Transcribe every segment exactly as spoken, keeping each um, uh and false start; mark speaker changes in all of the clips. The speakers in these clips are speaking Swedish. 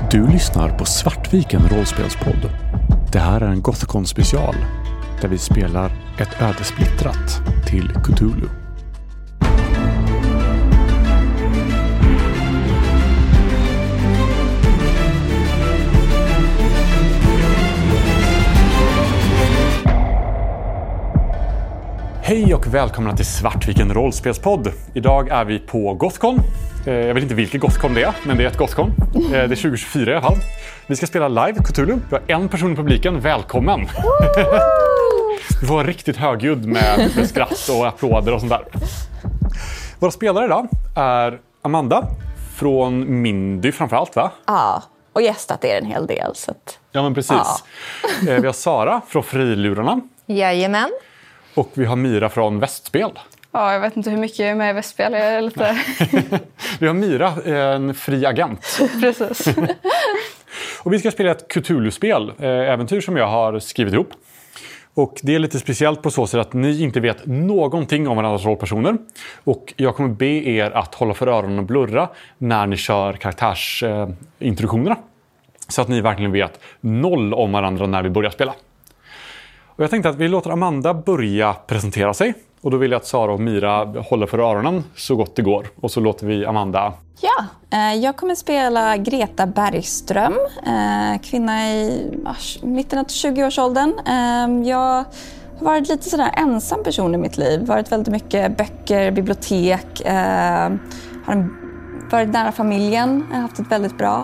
Speaker 1: Du lyssnar på Svartviken rollspelspodd. Det här är en Gothcon special där vi spelar ett öde splittrat till Cthulhu. Hej och välkomna till Svartviken rollspelspodd. Idag är vi på Gothcon. Jag vet inte vilket Gothcon det är, men det är ett Gothcon. Det är tjugo tjugofyra i alla fall. Vi ska spela live Cthulhu. Vi har en person i publiken. Välkommen! Vi får vara riktigt högljudd med, med skratt och applåder och sånt där. Våra spelare idag är Amanda från Mindy framförallt, va?
Speaker 2: Ja, och gästat är en hel del. Så att...
Speaker 1: Ja, men precis. Ja. Vi har Sara från Frilurarna.
Speaker 3: Jajamän.
Speaker 1: Och vi har Mira från Västspel.
Speaker 4: Ja, jag vet inte hur mycket jag är med i Västspel. Jag är lite...
Speaker 1: Vi har Mira, en fri agent.
Speaker 4: Precis.
Speaker 1: Och vi ska spela ett Cthulhu-spel, äventyr som jag har skrivit ihop. Och det är lite speciellt på så sätt att ni inte vet någonting om varandras rollpersoner. Och jag kommer be er att hålla för öronen och blurra när ni kör karaktärsintroduktionerna. Så att ni verkligen vet noll om varandra när vi börjar spela. Och jag tänkte att vi låter Amanda börja presentera sig. Och då vill jag att Sara och Mira håller för öronen så gott det går. Och så låter vi Amanda...
Speaker 2: Ja, jag kommer spela Greta Bergström. Kvinna i mitten av tjugoårsåldern. Jag har varit lite sådär ensam person i mitt liv. Varit väldigt mycket böcker, bibliotek. Har varit nära familjen. Har haft ett väldigt bra.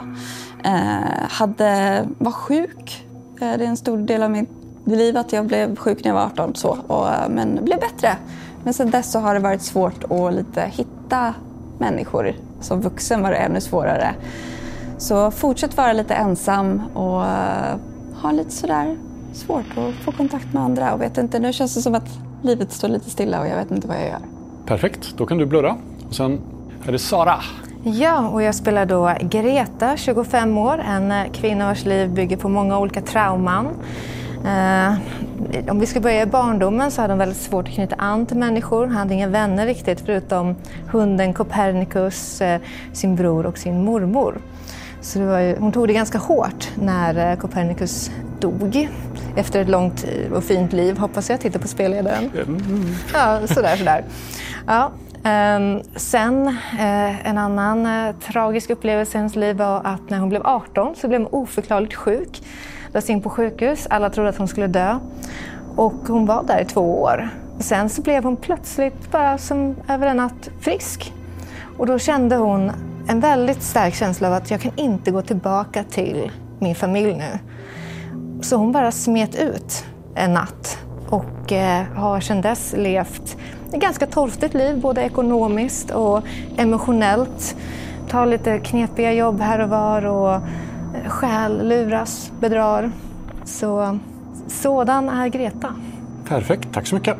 Speaker 2: Hade, var sjuk. Det är en stor del av mitt liv att jag blev sjuk när jag var arton. Så, och, men blev bättre. Men sen dess så har det varit svårt att lite hitta människor. Som vuxen var det ännu svårare. Så fortsätt vara lite ensam och uh, ha lite sådär svårt att få kontakt med andra. Och vet inte, nu känns det som att livet står lite stilla och jag vet inte vad jag gör.
Speaker 1: Perfekt, då kan du blurra. Och sen är det Sara.
Speaker 3: Ja, och jag spelar då Greta, tjugofem år. En kvinna vars liv bygger på många olika trauman. Uh, om vi ska börja i barndomen så hade hon väldigt svårt att knyta an till människor. Hon hade inga vänner riktigt förutom hunden Copernicus, uh, sin bror och sin mormor. Så det var ju, hon tog det ganska hårt när uh, Copernicus dog. Efter ett långt och fint liv, hoppas jag. Titta på spelledaren. Mm. Ja, sådär, sådär. Ja. Um, sen uh, en annan uh, tragisk upplevelse i hennes liv var att när hon blev arton så blev hon oförklarligt sjuk. Lades in på sjukhus, alla trodde att hon skulle dö. Och hon var där i två år. Sen så blev hon plötsligt bara som över en natt frisk. Och då kände hon en väldigt stark känsla av att jag kan inte gå tillbaka till min familj nu. Så hon bara smet ut en natt. Och eh, har sedan dess levt ett ganska torftigt liv, både ekonomiskt och emotionellt. Tar lite knepiga jobb här och var och stjäl, luras, bedrar. Så sådan är Greta.
Speaker 1: Perfekt, tack så mycket.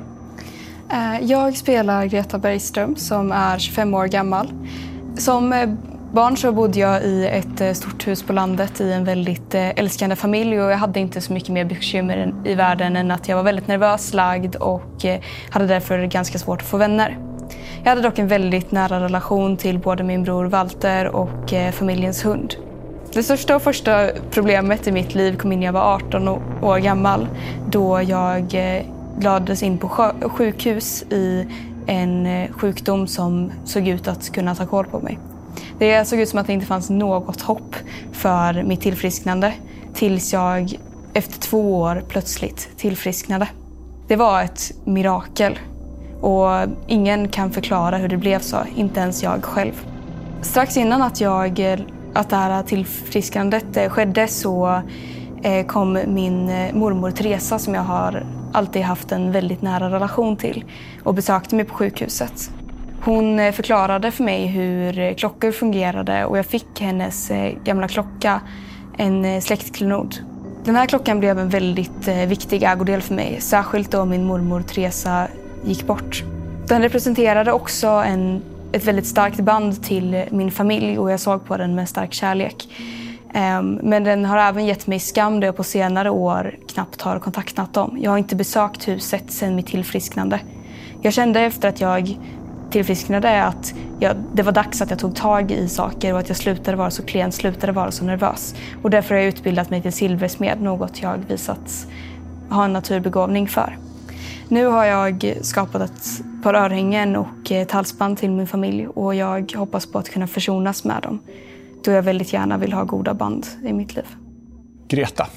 Speaker 4: Jag spelar Greta Bergström som är tjugofem år gammal. Som barn så bodde jag i ett stort hus på landet i en väldigt älskande familj. Och jag hade inte så mycket mer bekymmer i världen än att jag var väldigt nervös lagd och hade därför ganska svårt att få vänner. Jag hade dock en väldigt nära relation till både min bror Walter och familjens hund. Det största och första problemet i mitt liv kom in när jag var arton år gammal. Då jag lades in på sjukhus i en sjukdom som såg ut att kunna ta koll på mig. Det såg ut som att det inte fanns något hopp för mitt tillfrisknande. Tills jag efter två år plötsligt tillfrisknade. Det var ett mirakel. Och ingen kan förklara hur det blev så, inte ens jag själv. Strax innan att jag... Att det här tillfriskandet skedde så kom min mormor Teresa som jag har alltid haft en väldigt nära relation till och besökte mig på sjukhuset. Hon förklarade för mig hur klockor fungerade och jag fick hennes gamla klocka, en släktklenod. Den här klockan blev en väldigt viktig ägodel för mig, särskilt då min mormor Teresa gick bort. Den representerade också en ett väldigt starkt band till min familj och jag såg på den med stark kärlek. Men den har även gett mig skam då jag på senare år knappt har kontaktat dem. Jag har inte besökt huset sedan mitt tillfrisknande. Jag kände efter att jag tillfrisknade är att jag, det var dags att jag tog tag i saker och att jag slutade vara så klen, slutade vara så nervös. Och därför har jag utbildat mig till silversmed, något jag visat ha en naturbegåvning för. Nu har jag skapat ett par örhängen och ett halsband till min familj och jag hoppas på att kunna försonas med dem, då jag väldigt gärna vill ha goda band i mitt liv.
Speaker 1: Greta.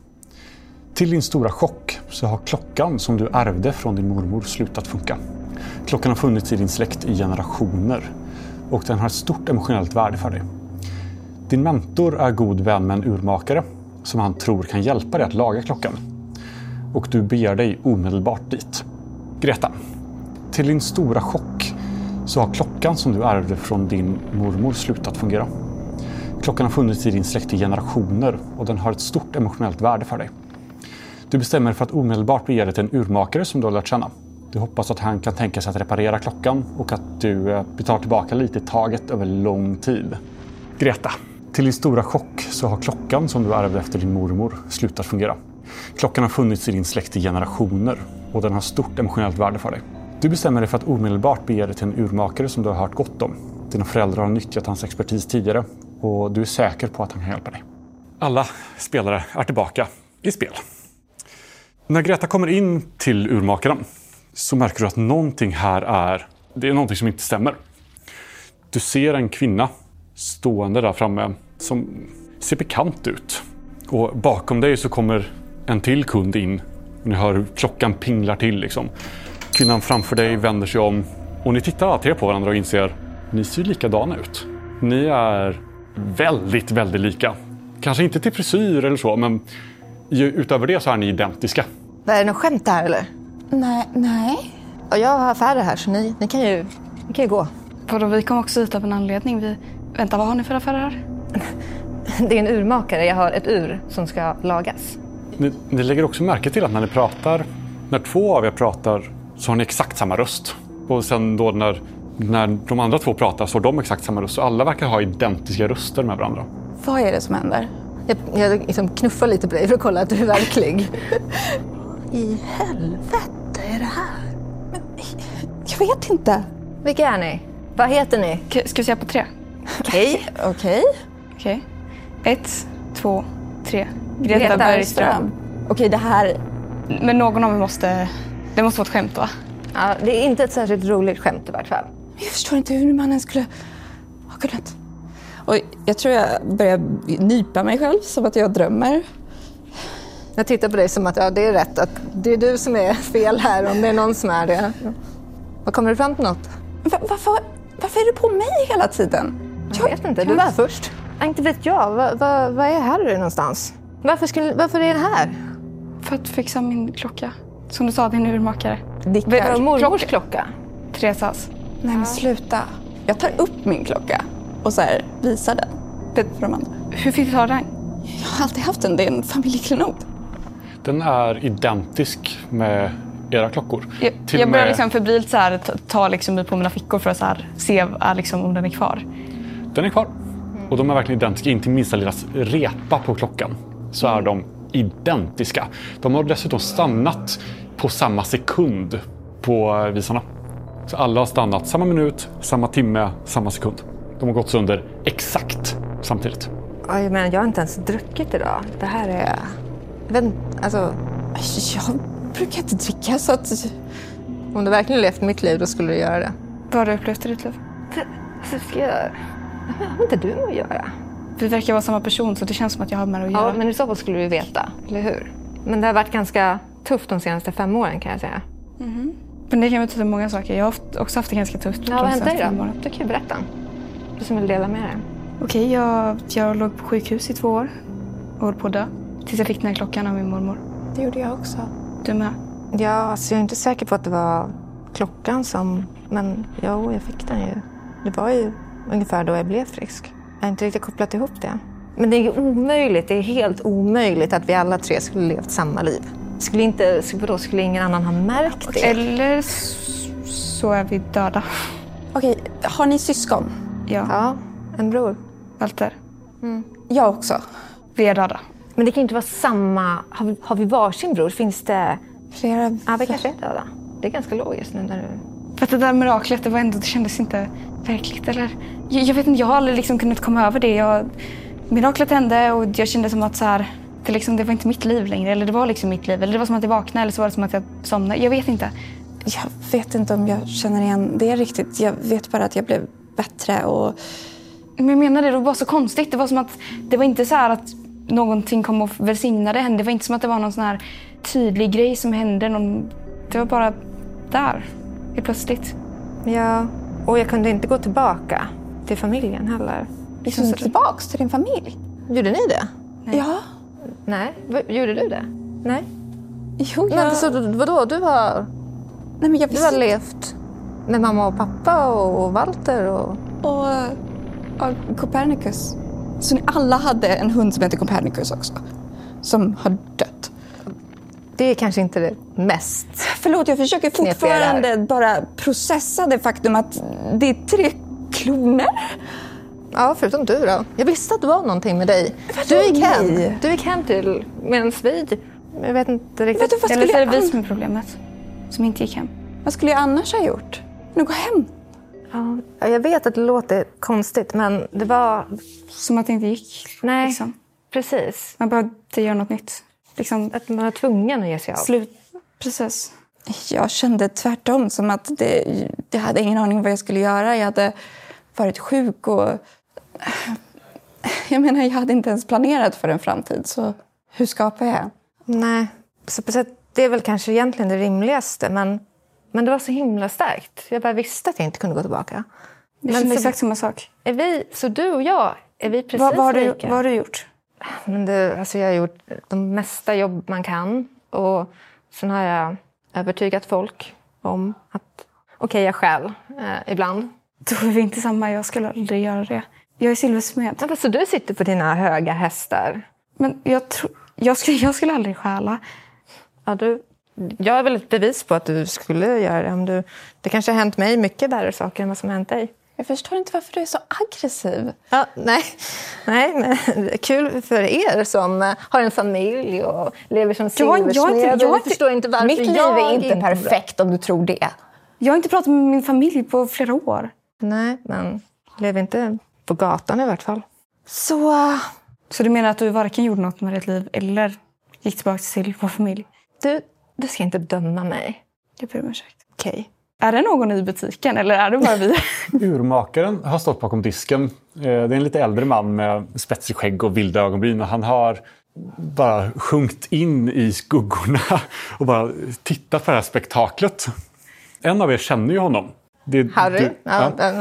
Speaker 1: Till din stora chock så har klockan som du ärvde från din mormor slutat funka. Klockan har funnits i din släkt i generationer och den har ett stort emotionellt värde för dig. Din mentor är god vän med en urmakare som han tror kan hjälpa dig att laga klockan. Och du beger dig omedelbart dit. Greta. Till din stora chock så har klockan som du ärvde från din mormor slutat fungera. Klockan har funnits i din släkt i generationer och den har ett stort emotionellt värde för dig. Du bestämmer för att omedelbart bege dig till en urmakare som du har lärt känna. Du hoppas att han kan tänka sig att reparera klockan och att du betalar tillbaka lite i taget över lång tid. Greta. Till din stora chock så har klockan som du ärvde efter din mormor slutat fungera. Klockan har funnits i din släkt i generationer och den har stort emotionellt värde för dig. Du bestämmer dig för att omedelbart bege dig till en urmakare som du har hört gott om. Dina föräldrar har nyttjat hans expertis tidigare och du är säker på att han kan hjälpa dig. Alla spelare är tillbaka i spel. När Greta kommer in till urmakaren så märker du att någonting här är, det är någonting som inte stämmer. Du ser en kvinna stående där framme som ser bekant ut. Och bakom dig så kommer en till kund in. Ni hör hur klockan pinglar till liksom. Kvinnan framför dig vänder sig om och ni tittar alla tre på varandra och inser ni ser likadana ut. Ni är väldigt, väldigt lika. Kanske inte till frisyr eller så, men utöver det så är ni identiska.
Speaker 3: Är det något skämt här eller?
Speaker 2: Nej, nej.
Speaker 3: Och jag har affärer här så ni, ni, kan, ju, ni kan ju gå.
Speaker 4: Vadå, vi kom också hit av en anledning. Vi... Vänta, vad har ni för affärer här?
Speaker 3: Det är en urmakare. Jag har ett ur som ska lagas.
Speaker 1: Ni, ni lägger också märke till att när ni pratar, när två av er pratar så har ni exakt samma röst. Och sen då när, när de andra två pratar så har de exakt samma röst. Så alla verkar ha identiska röster med varandra.
Speaker 2: Vad är det som händer?
Speaker 3: Jag, jag liksom knuffar lite på dig för att kolla att du är verklig.
Speaker 2: I helvete är det här? Men, jag vet inte.
Speaker 3: Vilka är ni? Vad heter ni?
Speaker 4: K- ska vi säga på tre?
Speaker 3: Okej.
Speaker 2: Okej.
Speaker 4: Okej. Ett, två, tre.
Speaker 3: Greta
Speaker 4: Greta Bergström.
Speaker 2: Okej, det här...
Speaker 4: Men någon av er måste... Det måste vara ett skämt, va?
Speaker 3: Ja, det är inte ett särskilt roligt skämt i vart fall.
Speaker 2: Jag förstår inte hur mannen skulle ha kunnat... Och jag tror jag börjar nypa mig själv som att jag drömmer.
Speaker 3: Jag tittar på dig som att ja, det är rätt. Att det är du som är fel här om det är någon som är det. Vad kommer du fram till något?
Speaker 2: Va- varför, varför är du på mig hela tiden?
Speaker 3: Jag vet inte, du var först. Ja, inte vet jag, vad va, va är Harry någonstans? Varför, skulle, varför är den här?
Speaker 4: För att fixa min klocka. Som du sa, din urmakare.
Speaker 3: Dickar. Mormors klocka.
Speaker 4: Teresas.
Speaker 2: Nej men sluta. Jag tar upp min klocka och så här visar den för de andra.
Speaker 4: Hur fick du ta den?
Speaker 2: Jag har alltid haft den, det är en familjeklenod.
Speaker 1: Den är identisk med era klockor.
Speaker 4: Jag,
Speaker 1: Till
Speaker 4: jag börjar
Speaker 1: med-
Speaker 4: liksom febrilt så här, ta, ta liksom på mina fickor för att så här, se är liksom, om den är kvar.
Speaker 1: Den är kvar. Och de är verkligen identiska. In till minsta lilla repa på klockan så är de identiska. De har dessutom stannat på samma sekund på visarna. Så alla har stannat samma minut, samma timme, samma sekund. De har gått sönder exakt samtidigt.
Speaker 3: Oj, men jag har inte ens druckit idag. Det här är... Vänt, alltså,
Speaker 2: Jag brukar inte dricka så att...
Speaker 3: om du verkligen levt mitt liv då skulle du göra det.
Speaker 4: Vad har du upplevt i ditt liv?
Speaker 3: Så ska jag... Vad har inte du med att göra?
Speaker 4: Vi verkar vara samma person så det känns som att jag har med det att göra.
Speaker 3: Ja, men i så fall skulle du veta, eller hur? Men det har varit ganska tufft de senaste fem åren kan jag säga.
Speaker 4: Mm-hmm. Men det kan betyda många saker. Jag har också haft det ganska tufft.
Speaker 3: Ja, vad hände dig då? Du kan ju berätta. Du som vill dela med dig.
Speaker 4: Okej, jag, jag låg på sjukhus i två år och höll på att dö. Tills jag fick den här klockan av min mormor.
Speaker 2: Det gjorde jag också.
Speaker 4: Du med?
Speaker 3: Ja, alltså jag är inte säker på att det var klockan som... Men jo, jag fick den ju. Det var ju ungefär då jag blev frisk. Jag har inte riktigt kopplat ihop det. Men det är omöjligt, det är helt omöjligt att vi alla tre skulle levt samma liv. Skulle inte, då skulle ingen annan ha märkt det.
Speaker 4: Eller s- så är vi döda.
Speaker 2: Okej, har ni syskon?
Speaker 4: Ja,
Speaker 3: Ja, en bror.
Speaker 4: Walter.
Speaker 2: Jag också.
Speaker 4: Vi är döda.
Speaker 3: Men det kan inte vara samma... Har vi, har vi varsin bror? Finns det...
Speaker 2: Flera...
Speaker 3: Ja, vi kanske är döda. Det är ganska logiskt nu när du...
Speaker 4: För att det där miraklet, det var ändå, det kändes inte verkligt. Eller, jag, jag vet inte, jag har aldrig liksom kunnat komma över det. Jag, miraklet hände och jag kände som att så här, det, liksom, det var inte mitt liv längre. Eller det var liksom mitt liv. Eller det var som att jag vaknade eller så var det som att jag somnade. Jag vet inte.
Speaker 2: Jag vet inte om jag känner igen det riktigt. Jag vet bara att jag blev bättre och...
Speaker 4: Men jag menar det, det var så konstigt. Det var som att det var inte så här att någonting kom och välsignade henne. Det var inte som att det var någon sån här tydlig grej som hände. Någon... Det var bara där, helt plötsligt.
Speaker 3: Ja, och jag kunde inte gå tillbaka till familjen heller.
Speaker 2: Liksom så... tillbaks till din familj?
Speaker 3: Gjorde ni det?
Speaker 2: Nej. Ja.
Speaker 3: Nej, v- gjorde du det? Nej.
Speaker 2: Jo, jag...
Speaker 3: Men så vadå, du har...
Speaker 2: Nej, men jag
Speaker 3: du har levt med mamma och pappa och Walter och...
Speaker 2: Och, och Copernicus. Så ni alla hade en hund som heter Copernicus också. Som har dött.
Speaker 3: Det är kanske inte det mest...
Speaker 2: Förlåt, jag försöker fortfarande bara processa det faktum att det är tre kloner.
Speaker 3: Ja, förutom du då. Jag visste att det var någonting med dig. Du gick hem. Du gick hem till medan vi... Jag vet inte riktigt.
Speaker 2: Vet du,
Speaker 4: Eller så är det vi som är problemet. Som inte gick hem.
Speaker 2: Vad skulle jag annars ha gjort? Nu gå hem.
Speaker 3: Ja, jag vet att det låter konstigt, men det var...
Speaker 4: Som att det inte gick.
Speaker 3: Nej,
Speaker 4: liksom.
Speaker 3: Precis.
Speaker 4: Man behövde göra något nytt. Liksom...
Speaker 3: Att man var tvungen att ge sig av.
Speaker 4: Slut. Precis.
Speaker 2: Jag kände tvärtom, som att det, jag hade ingen aning vad jag skulle göra. Jag hade varit sjuk och... Jag menar, jag hade inte ens planerat för en framtid, så hur skapar jag?
Speaker 3: Nej, så på sätt, det är väl kanske egentligen det rimligaste, men, men det var så himla starkt. Jag bara visste att jag inte kunde gå tillbaka.
Speaker 4: Det
Speaker 3: men
Speaker 4: är
Speaker 3: så,
Speaker 4: exakt samma sak.
Speaker 3: Är vi, så du och jag, är vi precis
Speaker 4: vad, vad har du,
Speaker 3: lika?
Speaker 4: vad har du gjort?
Speaker 3: Men det, alltså jag har gjort de mesta jobb man kan, och sen har jag övertygat folk om att okej, okay, jag själv eh, ibland.
Speaker 4: Då är vi inte samma, jag skulle aldrig göra det. Jag är silversmed.
Speaker 3: Ja, så du sitter på dina höga hästar?
Speaker 4: Men jag, tro, jag, skulle, jag skulle aldrig stjäla.
Speaker 3: Ja, du, jag är väl ett bevis på att du skulle göra det. Om du, det kanske har hänt mig mycket värre saker än vad som har hänt dig.
Speaker 2: Jag förstår inte varför du är så aggressiv.
Speaker 3: Ja, nej, nej, men det är kul för er som har en familj och lever som silversmed.
Speaker 4: Jag, jag, jag,
Speaker 3: jag förstår inte varför.
Speaker 2: Mitt liv
Speaker 3: jag
Speaker 2: är inte
Speaker 3: inte
Speaker 2: perfekt
Speaker 3: bra.
Speaker 2: Om du tror det.
Speaker 4: Jag har inte pratat med min familj på flera år.
Speaker 3: Nej, men lever inte på gatan i vart fall.
Speaker 2: Så...
Speaker 4: Så du menar att du varken gjorde något med ditt liv eller gick tillbaka till vår familj?
Speaker 3: Du, du ska inte döma mig.
Speaker 4: Jag ber om ursäkt.
Speaker 3: Okej. Okay.
Speaker 4: Är det någon i butiken eller är det bara vi?
Speaker 1: Urmakaren har stått bakom disken. Det är en lite äldre man med spetsig skägg och vilda ögonbryn. Och han har bara sjunkit in i skuggorna och bara tittat på det här spektaklet. En av er känner ju honom. Det är
Speaker 3: Harry?
Speaker 1: Du,
Speaker 3: ja.
Speaker 1: Ja.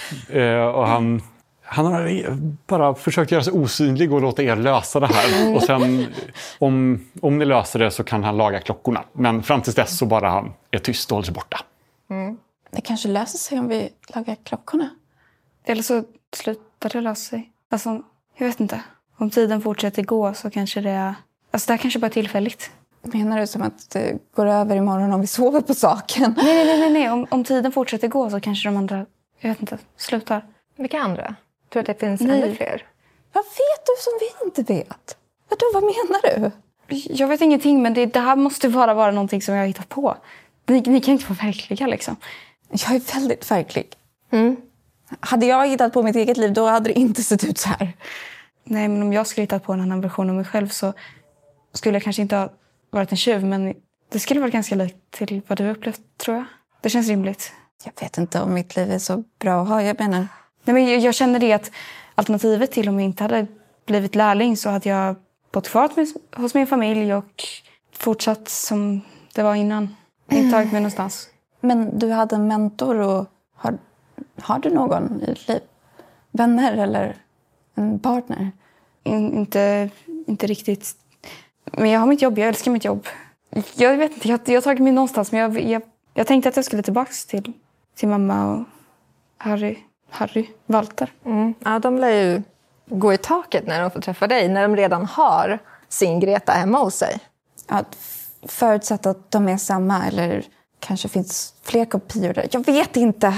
Speaker 3: Mm.
Speaker 1: Och han, han har bara försökt göra sig osynlig och låta er lösa det här. Och sen, om, om ni löser det så kan han laga klockorna. Men fram tills dess så bara han är tyst och håller sig borta.
Speaker 2: Mm. Det kanske löser sig om vi lagar klockorna.
Speaker 4: Eller så slutar det lösa sig. Alltså, jag vet inte. Om tiden fortsätter gå så kanske det är... Alltså det här kanske bara är tillfälligt.
Speaker 2: Menar du som att det går över imorgon om vi sover på saken?
Speaker 4: Nej, nej, nej. nej. Om, om tiden fortsätter gå så kanske de andra, jag vet inte, slutar.
Speaker 3: Vilka andra? Tror du att det finns
Speaker 4: nej.
Speaker 3: ännu fler?
Speaker 2: Vad vet du som vi inte vet? Vadå, vad menar du?
Speaker 4: Jag vet ingenting, men det, det här måste bara vara någonting som jag har hittat på. Ni, ni kan inte vara verkliga liksom.
Speaker 2: Jag är väldigt verklig.
Speaker 3: Mm.
Speaker 2: Hade jag hittat på mitt eget liv, då hade det inte sett ut så här.
Speaker 4: Nej, men om jag skulle hittat på en annan version av mig själv så skulle jag kanske inte ha varit en tjuv, men det skulle vara ganska likt till vad du upplevt, tror jag. Det känns rimligt.
Speaker 2: Jag vet inte om mitt liv är så bra att ha, jag menar.
Speaker 4: Nej, men jag, jag känner det att alternativet till om jag inte hade blivit lärling så hade jag bott kvar med, hos min familj och fortsatt som det var innan. Inte tagit mig någonstans.
Speaker 2: Men du hade en mentor och har, har du någon i ditt liv? Vänner eller en partner?
Speaker 4: In, inte, inte riktigt. Men jag har mitt jobb, jag älskar mitt jobb. Jag vet inte, jag, jag har tagit mig någonstans men jag, jag, jag tänkte att jag skulle tillbaka till, till mamma och Harry, Harry, Walter.
Speaker 3: Mm. Ja, de lär ju gå i taket när de får träffa dig, när de redan har sin Greta hemma hos sig.
Speaker 2: Ja, förutsatt att de är samma eller kanske finns fler kopior där. Jag vet inte.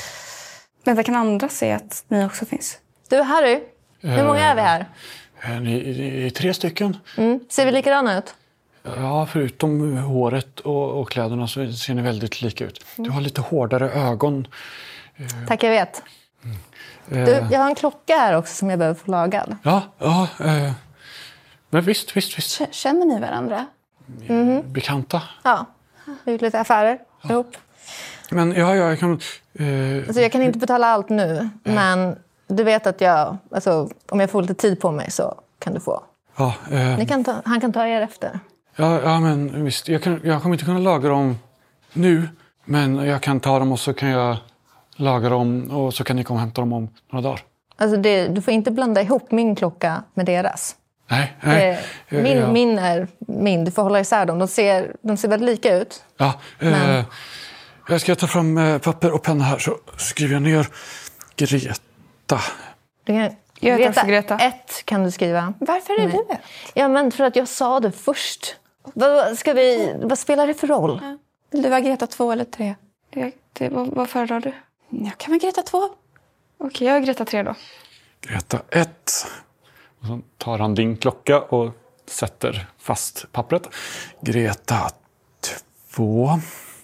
Speaker 4: Men vad kan andra se att ni också finns?
Speaker 3: Du, Harry, hur många är vi här?
Speaker 1: Ni, ni är tre stycken.
Speaker 3: Mm. Ser vi likadana ut?
Speaker 1: Ja, förutom håret och, och kläderna så ser ni väldigt lika ut. Du har lite hårdare ögon.
Speaker 3: Tack, jag vet.
Speaker 1: Mm.
Speaker 3: Du, jag har en klocka här också som jag behöver få lagad.
Speaker 1: Ja, ja. Eh, men visst, visst, visst.
Speaker 2: Känner ni varandra?
Speaker 3: Mm-hmm.
Speaker 1: Bekanta.
Speaker 3: Ja, vi har gjort lite affärer ja. ihop.
Speaker 1: Men ja, ja, jag kan... Eh...
Speaker 3: Alltså, jag kan inte betala allt nu, äh. men du vet att jag... Alltså, om jag får lite tid på mig så kan du få.
Speaker 1: Ja, eh...
Speaker 3: Ni kan ta, han kan ta er efter.
Speaker 1: Ja, ja men visst. Jag, kan, jag kommer inte kunna laga dem nu, men jag kan ta dem och så kan jag laga dem och så kan ni komma och hämta dem om några dagar.
Speaker 3: Alltså det, du får inte blanda ihop min klocka med deras.
Speaker 1: Nej, nej.
Speaker 3: Det, min, ja. min är min. Du får hålla isär dem. De ser, de ser väldigt lika ut.
Speaker 1: Ja, men... eh, jag ska ta fram eh, papper och penna här så skriver jag ner Greta.
Speaker 3: Du kan,
Speaker 4: jag
Speaker 3: Greta,
Speaker 4: Greta.
Speaker 3: Ett kan du skriva.
Speaker 2: Varför är
Speaker 3: Nej.
Speaker 2: du det?
Speaker 3: Ja, men för att jag sa det först. Vad, ska vi, vad spelar det för roll?
Speaker 2: Ja. Vill du vara Greta två eller tre?
Speaker 4: Jag, det, vad, vad föredrar du?
Speaker 2: Jag kan vara Greta två.
Speaker 4: Okej, jag är Greta tre då.
Speaker 1: Greta ett. Och så tar han din klocka och sätter fast pappret. Greta två.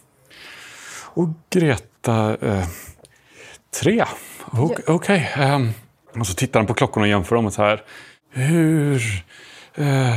Speaker 1: Och Greta eh, tre. Okej. Okay. Um, och så tittar han på klockorna och jämför dem och så här. Hur... Uh,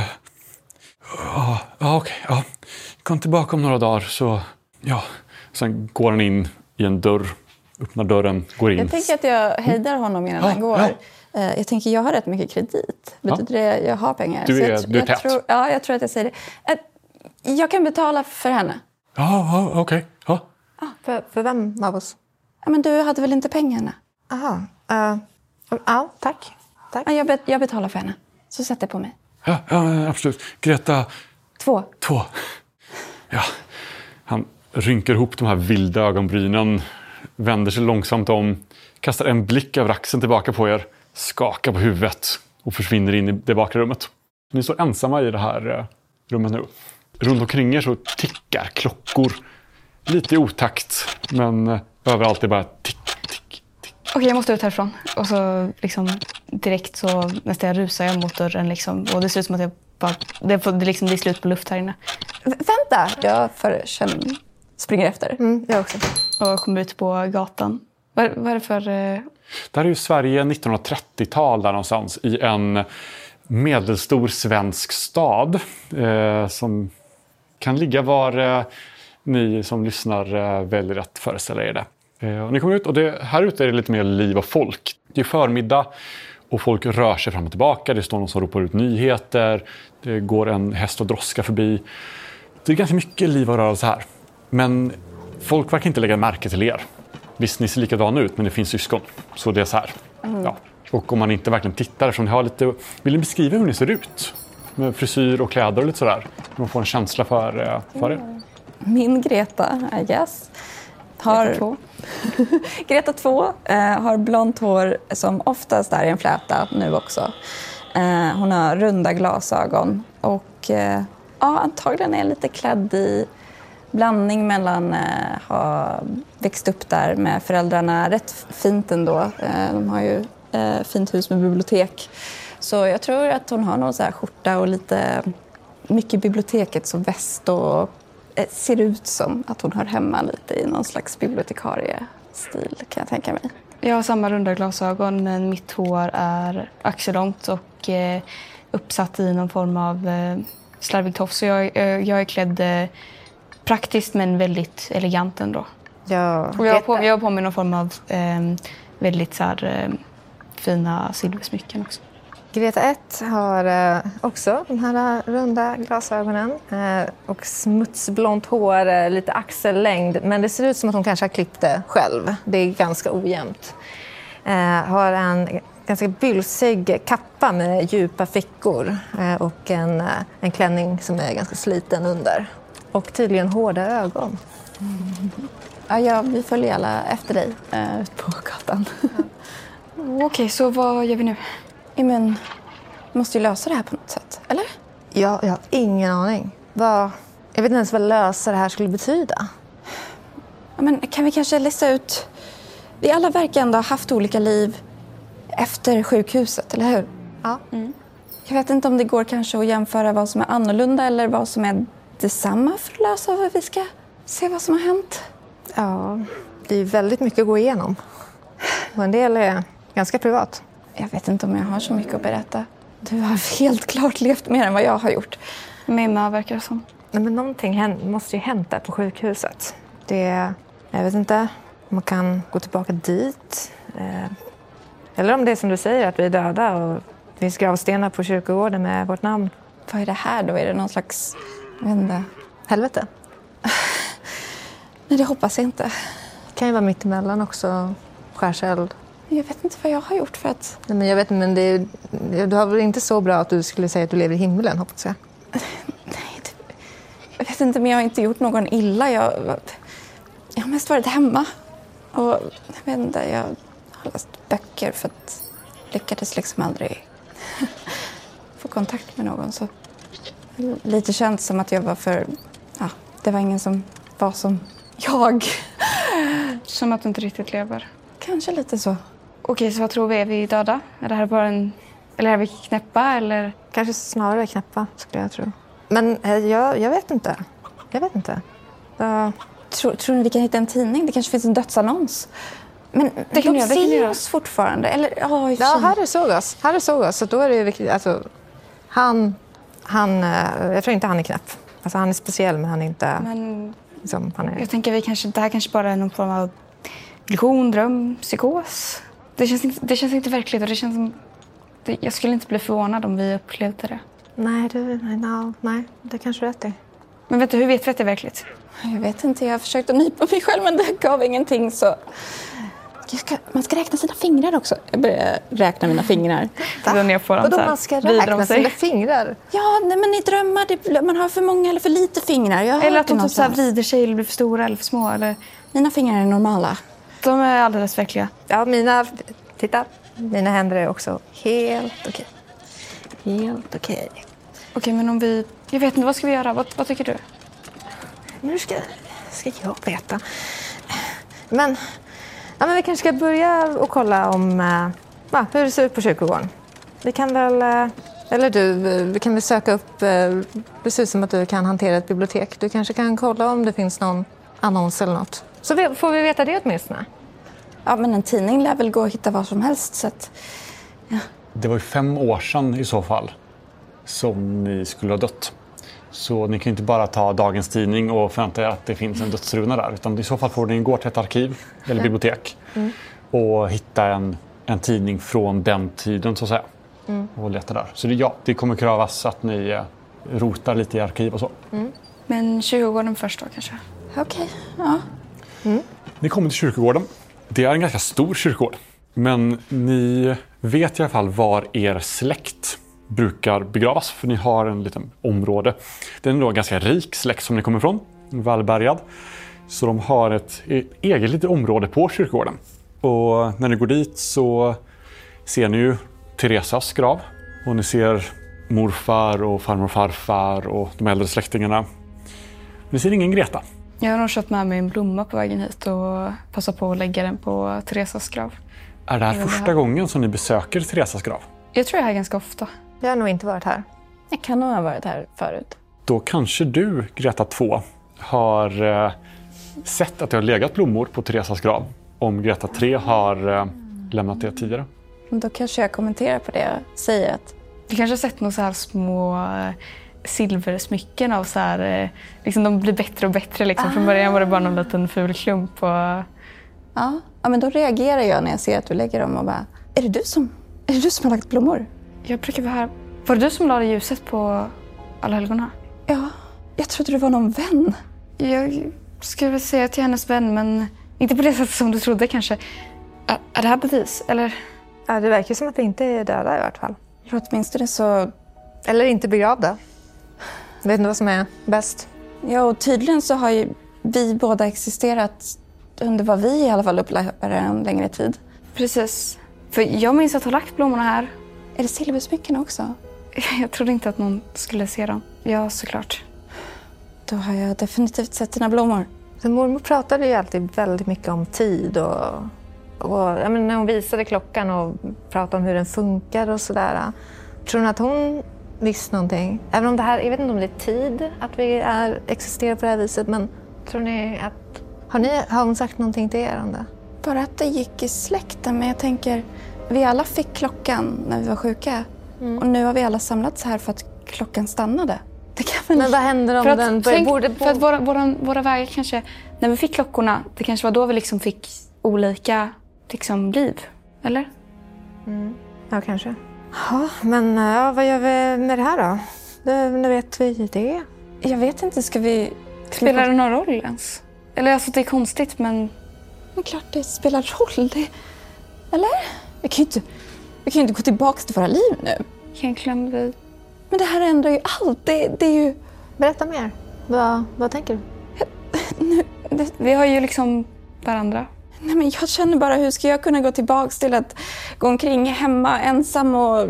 Speaker 1: ja, okej. Okay, ja. Kom tillbaka om några dagar så... Ja. Sen går han in i en dörr. Öppnar dörren, går in.
Speaker 2: Jag tänker att jag hejdar honom innan
Speaker 1: ja,
Speaker 2: han går.
Speaker 1: Ja.
Speaker 2: Jag tänker, jag har rätt mycket kredit. Betyder
Speaker 1: ja.
Speaker 2: det jag har pengar?
Speaker 1: Du är,
Speaker 2: jag,
Speaker 1: du är
Speaker 2: jag
Speaker 1: tätt.
Speaker 2: tror, ja, jag tror att jag säger det. Jag kan betala för henne.
Speaker 1: Ja, ja okej. Okay. Ja.
Speaker 3: Ah, för, för vem av oss?
Speaker 2: Ja, men du hade väl inte pengarna?
Speaker 3: Aha. Uh, ja, tack. tack.
Speaker 2: Ja, jag, bet, jag betalar för henne. Så sätt det på mig.
Speaker 1: Ja, ja, absolut. Greta...
Speaker 2: Två.
Speaker 1: Två. Ja. Han rynkar ihop de här vilda ögonbrynen. Vänder sig långsamt om. Kastar en blick över axeln tillbaka på er. Skakar på huvudet. Och försvinner in i det bakre rummet. Ni står ensamma i det här rummet nu. Runt omkring er så tickar klockor. Lite i otakt. Men överallt är bara tick, tick, tick.
Speaker 4: Okej, jag måste ut härifrån. Och så liksom direkt så nästan jag rusar jag mot dörren liksom. Och det ser ut som att jag bara... Det, får, det, liksom, det är slut på luft här inne.
Speaker 2: V- vänta! Jag för, springer efter.
Speaker 3: Mm, jag också.
Speaker 4: Och kommer ut på gatan. Vad, vad är det för... Eh...
Speaker 1: Det här är ju Sverige nittonhundratrettiotal där någonstans. I en medelstor svensk stad. Eh, som kan ligga var eh, ni som lyssnar eh, väljer att föreställa er det. Eh, och ni kommer ut och det, här ute är det lite mer liv och folk. Det är förmiddag och folk rör sig fram och tillbaka. Det står någon som ropar ut nyheter. Det går en häst och droska förbi. Det är ganska mycket liv och rörelse här. Men folk verkar inte lägga märke till er. Visst, ni ser likadana ut, men det finns syskon. Så det är så här. Mm. Ja. Och om man inte verkligen tittar, som ni har lite... Vill ni beskriva hur ni ser ut? Med frisyr och kläder och lite sådär. Man får en känsla för, för er.
Speaker 2: Min Greta, I guess. Har... Greta två. Greta två eh, har blont hår som oftast är i en fläta nu också. Eh, hon har runda glasögon. Och eh, ja, antagligen är lite klädd i... blandning mellan eh, ha växt upp där med föräldrarna, rätt fint ändå. Eh, de har ju eh, fint hus med bibliotek. Så jag tror att hon har någon så här skjorta och lite mycket biblioteket som väst och eh, ser ut som att hon hör hemma lite i någon slags bibliotekarie-stil kan jag tänka mig.
Speaker 4: Jag har samma runda glasögon men mitt hår är axellångt och eh, uppsatt i någon form av eh, slarvig tofs. Så jag, jag, jag är klädd eh, praktiskt men väldigt elegant ändå.
Speaker 3: Ja,
Speaker 4: och jag har, på, jag har på mig någon form av eh, väldigt så här, eh, fina silversmycken också.
Speaker 3: Greta ett har eh, också de här runda glasögonen eh, och smutsblont hår, eh, lite axellängd. Men det ser ut som att hon kanske har klippt det själv. Det är ganska ojämnt. Eh, har en ganska bylsig kappa med djupa fickor eh, och en, eh, en klänning som är ganska sliten under. Och tydligen hårda ögon.
Speaker 2: Mm. Ja, ja, vi följer alla efter dig uh, ut på gatan.
Speaker 4: Ja. Okej, okay, så vad gör vi nu?
Speaker 2: Ja, men vi måste ju lösa det här på något sätt, eller?
Speaker 3: Ja, jag har ingen aning. Vad, jag vet inte ens vad lösa det här skulle betyda.
Speaker 2: Ja, men kan vi kanske lista ut... Vi alla verkar ändå ha haft olika liv efter sjukhuset, eller hur?
Speaker 3: Ja. Mm.
Speaker 2: Jag vet inte om det går kanske att jämföra vad som är annorlunda eller vad som är detsamma för att lösa vad vi ska se vad som har hänt.
Speaker 3: Ja, det är väldigt mycket att gå igenom. Och en del är ganska privat.
Speaker 2: Jag vet inte om jag har så mycket att berätta. Du har helt klart levt mer än vad jag har gjort.
Speaker 4: Mimma verkar det som.
Speaker 3: Nej, men någonting måste ju hända där på sjukhuset. Det, jag vet inte om man kan gå tillbaka dit. Eh, eller om det är som du säger att vi är döda och det finns gravstenar på kyrkogården med vårt namn.
Speaker 2: Vad är det här då? Är det någon slags, jag vet inte,
Speaker 3: helvete?
Speaker 2: Nej, det hoppas jag inte.
Speaker 3: Det kan ju vara mitt emellan också, skärseld.
Speaker 2: Jag vet inte vad jag har gjort för att...
Speaker 3: Nej, men jag vet men det är, du har väl inte så bra att du skulle säga att du lever i himlen, hoppas jag.
Speaker 2: Nej, det, jag vet inte, men jag har inte gjort någon illa. Jag, jag har mest varit hemma. Och jag vet inte, jag har läst böcker för att lyckades liksom aldrig få kontakt med någon. Så lite känns som att jag var för... Ja, det var ingen som var som jag.
Speaker 4: Som att du inte riktigt lever.
Speaker 2: Kanske lite så.
Speaker 4: Okej, så vad tror vi? Är vi döda? Är det här bara en... Eller är vi knäppa? Eller...
Speaker 3: Kanske snarare knäppa, skulle jag tro. Men eh, jag, jag vet inte. Jag vet inte. Uh...
Speaker 2: Tror, tror ni vi kan hitta en tidning? Det kanske finns en dödsannons. Men
Speaker 4: det kan
Speaker 2: de
Speaker 4: jag, det
Speaker 2: ser
Speaker 4: kan
Speaker 2: oss fortfarande. Eller, oh,
Speaker 3: ja, Harry såg oss. Harry såg oss. Så då är det ju viktigt. Alltså, han, han, jag tror inte han är knäpp. Alltså, han är speciell, men han är inte...
Speaker 4: Men...
Speaker 3: Liksom, han är...
Speaker 4: Jag tänker vi kanske, det här kanske bara är någon form av illusion, dröm, psykos. Det känns inte, det känns inte verkligt och det känns som... Det, jag skulle inte bli förvånad om vi upplevde det.
Speaker 3: Nej, du, nej, no, nej, det kanske du rätt i.
Speaker 4: Men vet du, hur vet vi att det är verkligt?
Speaker 2: Jag vet inte, jag har försökt att nypa mig själv men det gav ingenting så... Ska, man ska räkna sina fingrar också. Jag börjar räkna mina fingrar.
Speaker 3: Vadå man ska räkna sina fingrar?
Speaker 2: Ja, nej, men i drömmar, det, man har för många eller för lite fingrar. Jag
Speaker 4: eller att de typ så här vrider sig eller blir för stora eller för små. Eller...
Speaker 2: Mina fingrar är normala.
Speaker 4: De är alldeles verkliga.
Speaker 3: Ja, mina... Titta, mina händer är också helt okej. Helt okej.
Speaker 4: Okej, men om vi... Jag vet inte, vad ska vi göra? Vad, vad tycker du?
Speaker 3: Nu ska, ska jag veta. Men... Ja, men vi kanske ska börja och kolla om äh, hur det ser ut på kyrkogården. Vi kan väl, äh, eller du, vi kan väl söka upp, äh, det ser ut som att du kan hantera ett bibliotek. Du kanske kan kolla om det finns någon annons eller något. Så vi, får vi veta det åtminstone.
Speaker 2: Ja, men en tidning lär väl gå att hitta vad som helst. Så att, ja.
Speaker 1: Det var ju fem år sedan i så fall som ni skulle ha dött. Så ni kan inte bara ta dagens tidning och förvänta er att det finns en dödsruna där. Utan i så fall får ni gå till ett arkiv eller bibliotek mm. och hitta en, en tidning från den tiden så att säga. Mm. Och leta där. Så det, ja, det kommer krävas att ni eh, rotar lite i arkiv och så.
Speaker 4: Mm. Men kyrkogården först då kanske?
Speaker 2: Okej, okay. ja.
Speaker 1: Mm. Ni kommer till kyrkogården. Det är en ganska stor kyrkogård. Men ni vet i alla fall var er släkt brukar begravas, för ni har en liten område. Det är en då ganska rik släkt som ni kommer ifrån, Vallbergad. Så de har ett eget litet område på kyrkogården. Och när ni går dit så ser ni ju Teresas grav. Och ni ser morfar och farmor och farfar och de äldre släktingarna. Ni ser ingen Greta.
Speaker 4: Jag har nog köpt med mig en blomma på vägen hit och passat på att lägga den på Teresas grav.
Speaker 1: Är det här första det här. gången som ni besöker Teresas grav?
Speaker 4: Jag tror jag är här ganska ofta.
Speaker 3: Jag har nog inte varit här.
Speaker 2: Jag kan nog ha varit här förut.
Speaker 1: Då kanske du, Greta två, har eh, sett att det har legat blommor på Teresas grav. Om Greta tre har eh, lämnat det tidigare.
Speaker 2: Då kanske jag kommenterar på det och säger att...
Speaker 4: Du kanske har sett några så här små eh, silversmycken av så här... Eh, liksom de blir bättre och bättre liksom. Ah. Från början var det bara någon liten ful klump. Och...
Speaker 2: Ja. ja, men då reagerar jag när jag ser att du lägger dem och bara... Är det du som, är det du som har lagt blommor?
Speaker 4: Jag brukar vara här. Var det du som lade ljuset på alla helgona?
Speaker 2: Ja, jag trodde du var någon vän.
Speaker 4: Jag skulle väl säga till hennes vän, men inte på det sättet som du trodde kanske. Är, är det här bevis, eller?
Speaker 3: Ja, det verkar som att vi inte är döda i vart fall.
Speaker 2: Eller åtminstone så...
Speaker 3: Eller inte begravda. Jag vet inte vad som är bäst.
Speaker 2: Ja, och tydligen så har ju vi båda existerat under vad vi i alla fall upplever en längre tid.
Speaker 4: Precis. För jag minns att ha lagt blommorna här.
Speaker 2: Är det silversmycken också?
Speaker 4: Jag trodde inte att någon skulle se dem. Ja, såklart.
Speaker 2: Då har jag definitivt sett dina blommor.
Speaker 3: Så mormor pratade ju alltid väldigt mycket om tid. Och, och jag menar, när hon visade klockan och pratade om hur den funkar och sådär. Tror ni att hon visste någonting? Även om det här, jag vet inte om det är tid att vi är, existerar på det här viset, men tror ni att... Har, ni, har hon sagt någonting till er om det?
Speaker 2: Bara att det gick i släkten, men jag tänker... Vi alla fick klockan när vi var sjuka. Mm. Och nu har vi alla samlats här för att klockan stannade. Det kan väl...
Speaker 3: Men vad händer om
Speaker 4: för att,
Speaker 3: den
Speaker 4: tänk,
Speaker 3: borde...
Speaker 4: För att våra, våra, våra vägar kanske... När vi fick klockorna, det kanske var då vi liksom fick olika liksom, liv. Eller?
Speaker 3: Mm. Ja, kanske. Ja, men ja, vad gör vi med det här då? Det, nu vet vi det.
Speaker 2: Jag vet inte, ska vi...
Speaker 4: Spelar det någon roll ens? Eller alltså det är konstigt, men...
Speaker 2: Men klart det spelar roll. Det... Eller? Vi kan ju inte, vi kan ju inte gå tillbaka till våra liv nu.
Speaker 4: Egentligen vi...
Speaker 2: Men det här ändrar ju allt. Det, det är ju...
Speaker 3: Berätta mer. Vad, vad tänker du?
Speaker 2: Nu, det...
Speaker 4: Vi har ju liksom varandra.
Speaker 2: Nej, men jag känner bara, hur ska jag kunna gå tillbaka till att gå omkring hemma ensam och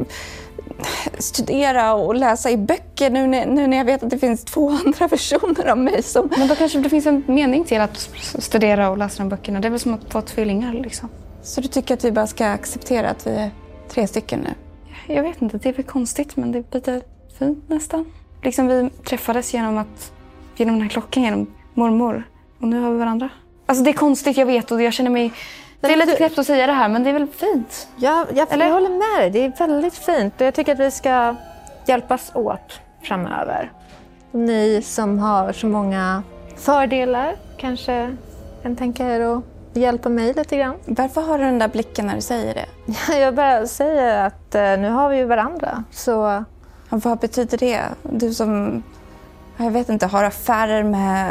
Speaker 2: studera och läsa i böcker nu när, nu när jag vet att det finns två andra versioner av mig som...
Speaker 4: Men då kanske det finns en mening till att studera och läsa de böckerna. Det är väl som att få tvillingar liksom.
Speaker 2: Så du tycker att vi bara ska acceptera att vi är tre stycken nu?
Speaker 4: Jag vet inte, det är väl konstigt, men det är lite fint nästan. Liksom vi träffades genom att genom den här klockan, genom mormor. Och nu har vi varandra. Alltså det är konstigt, jag vet, och jag känner mig... Det är lite knäppt att säga det här, men det är väl fint?
Speaker 3: Ja, jag, jag håller med dig. Det är väldigt fint. Och jag tycker att vi ska hjälpas åt framöver. Ni som har så många fördelar kanske kan tänka er att hjälpa mig lite grann.
Speaker 2: Varför har du den där blicken när du säger det?
Speaker 3: Jag bara säger att nu har vi ju varandra. Så...
Speaker 2: Vad betyder det? Du som... Jag vet inte, har affärer med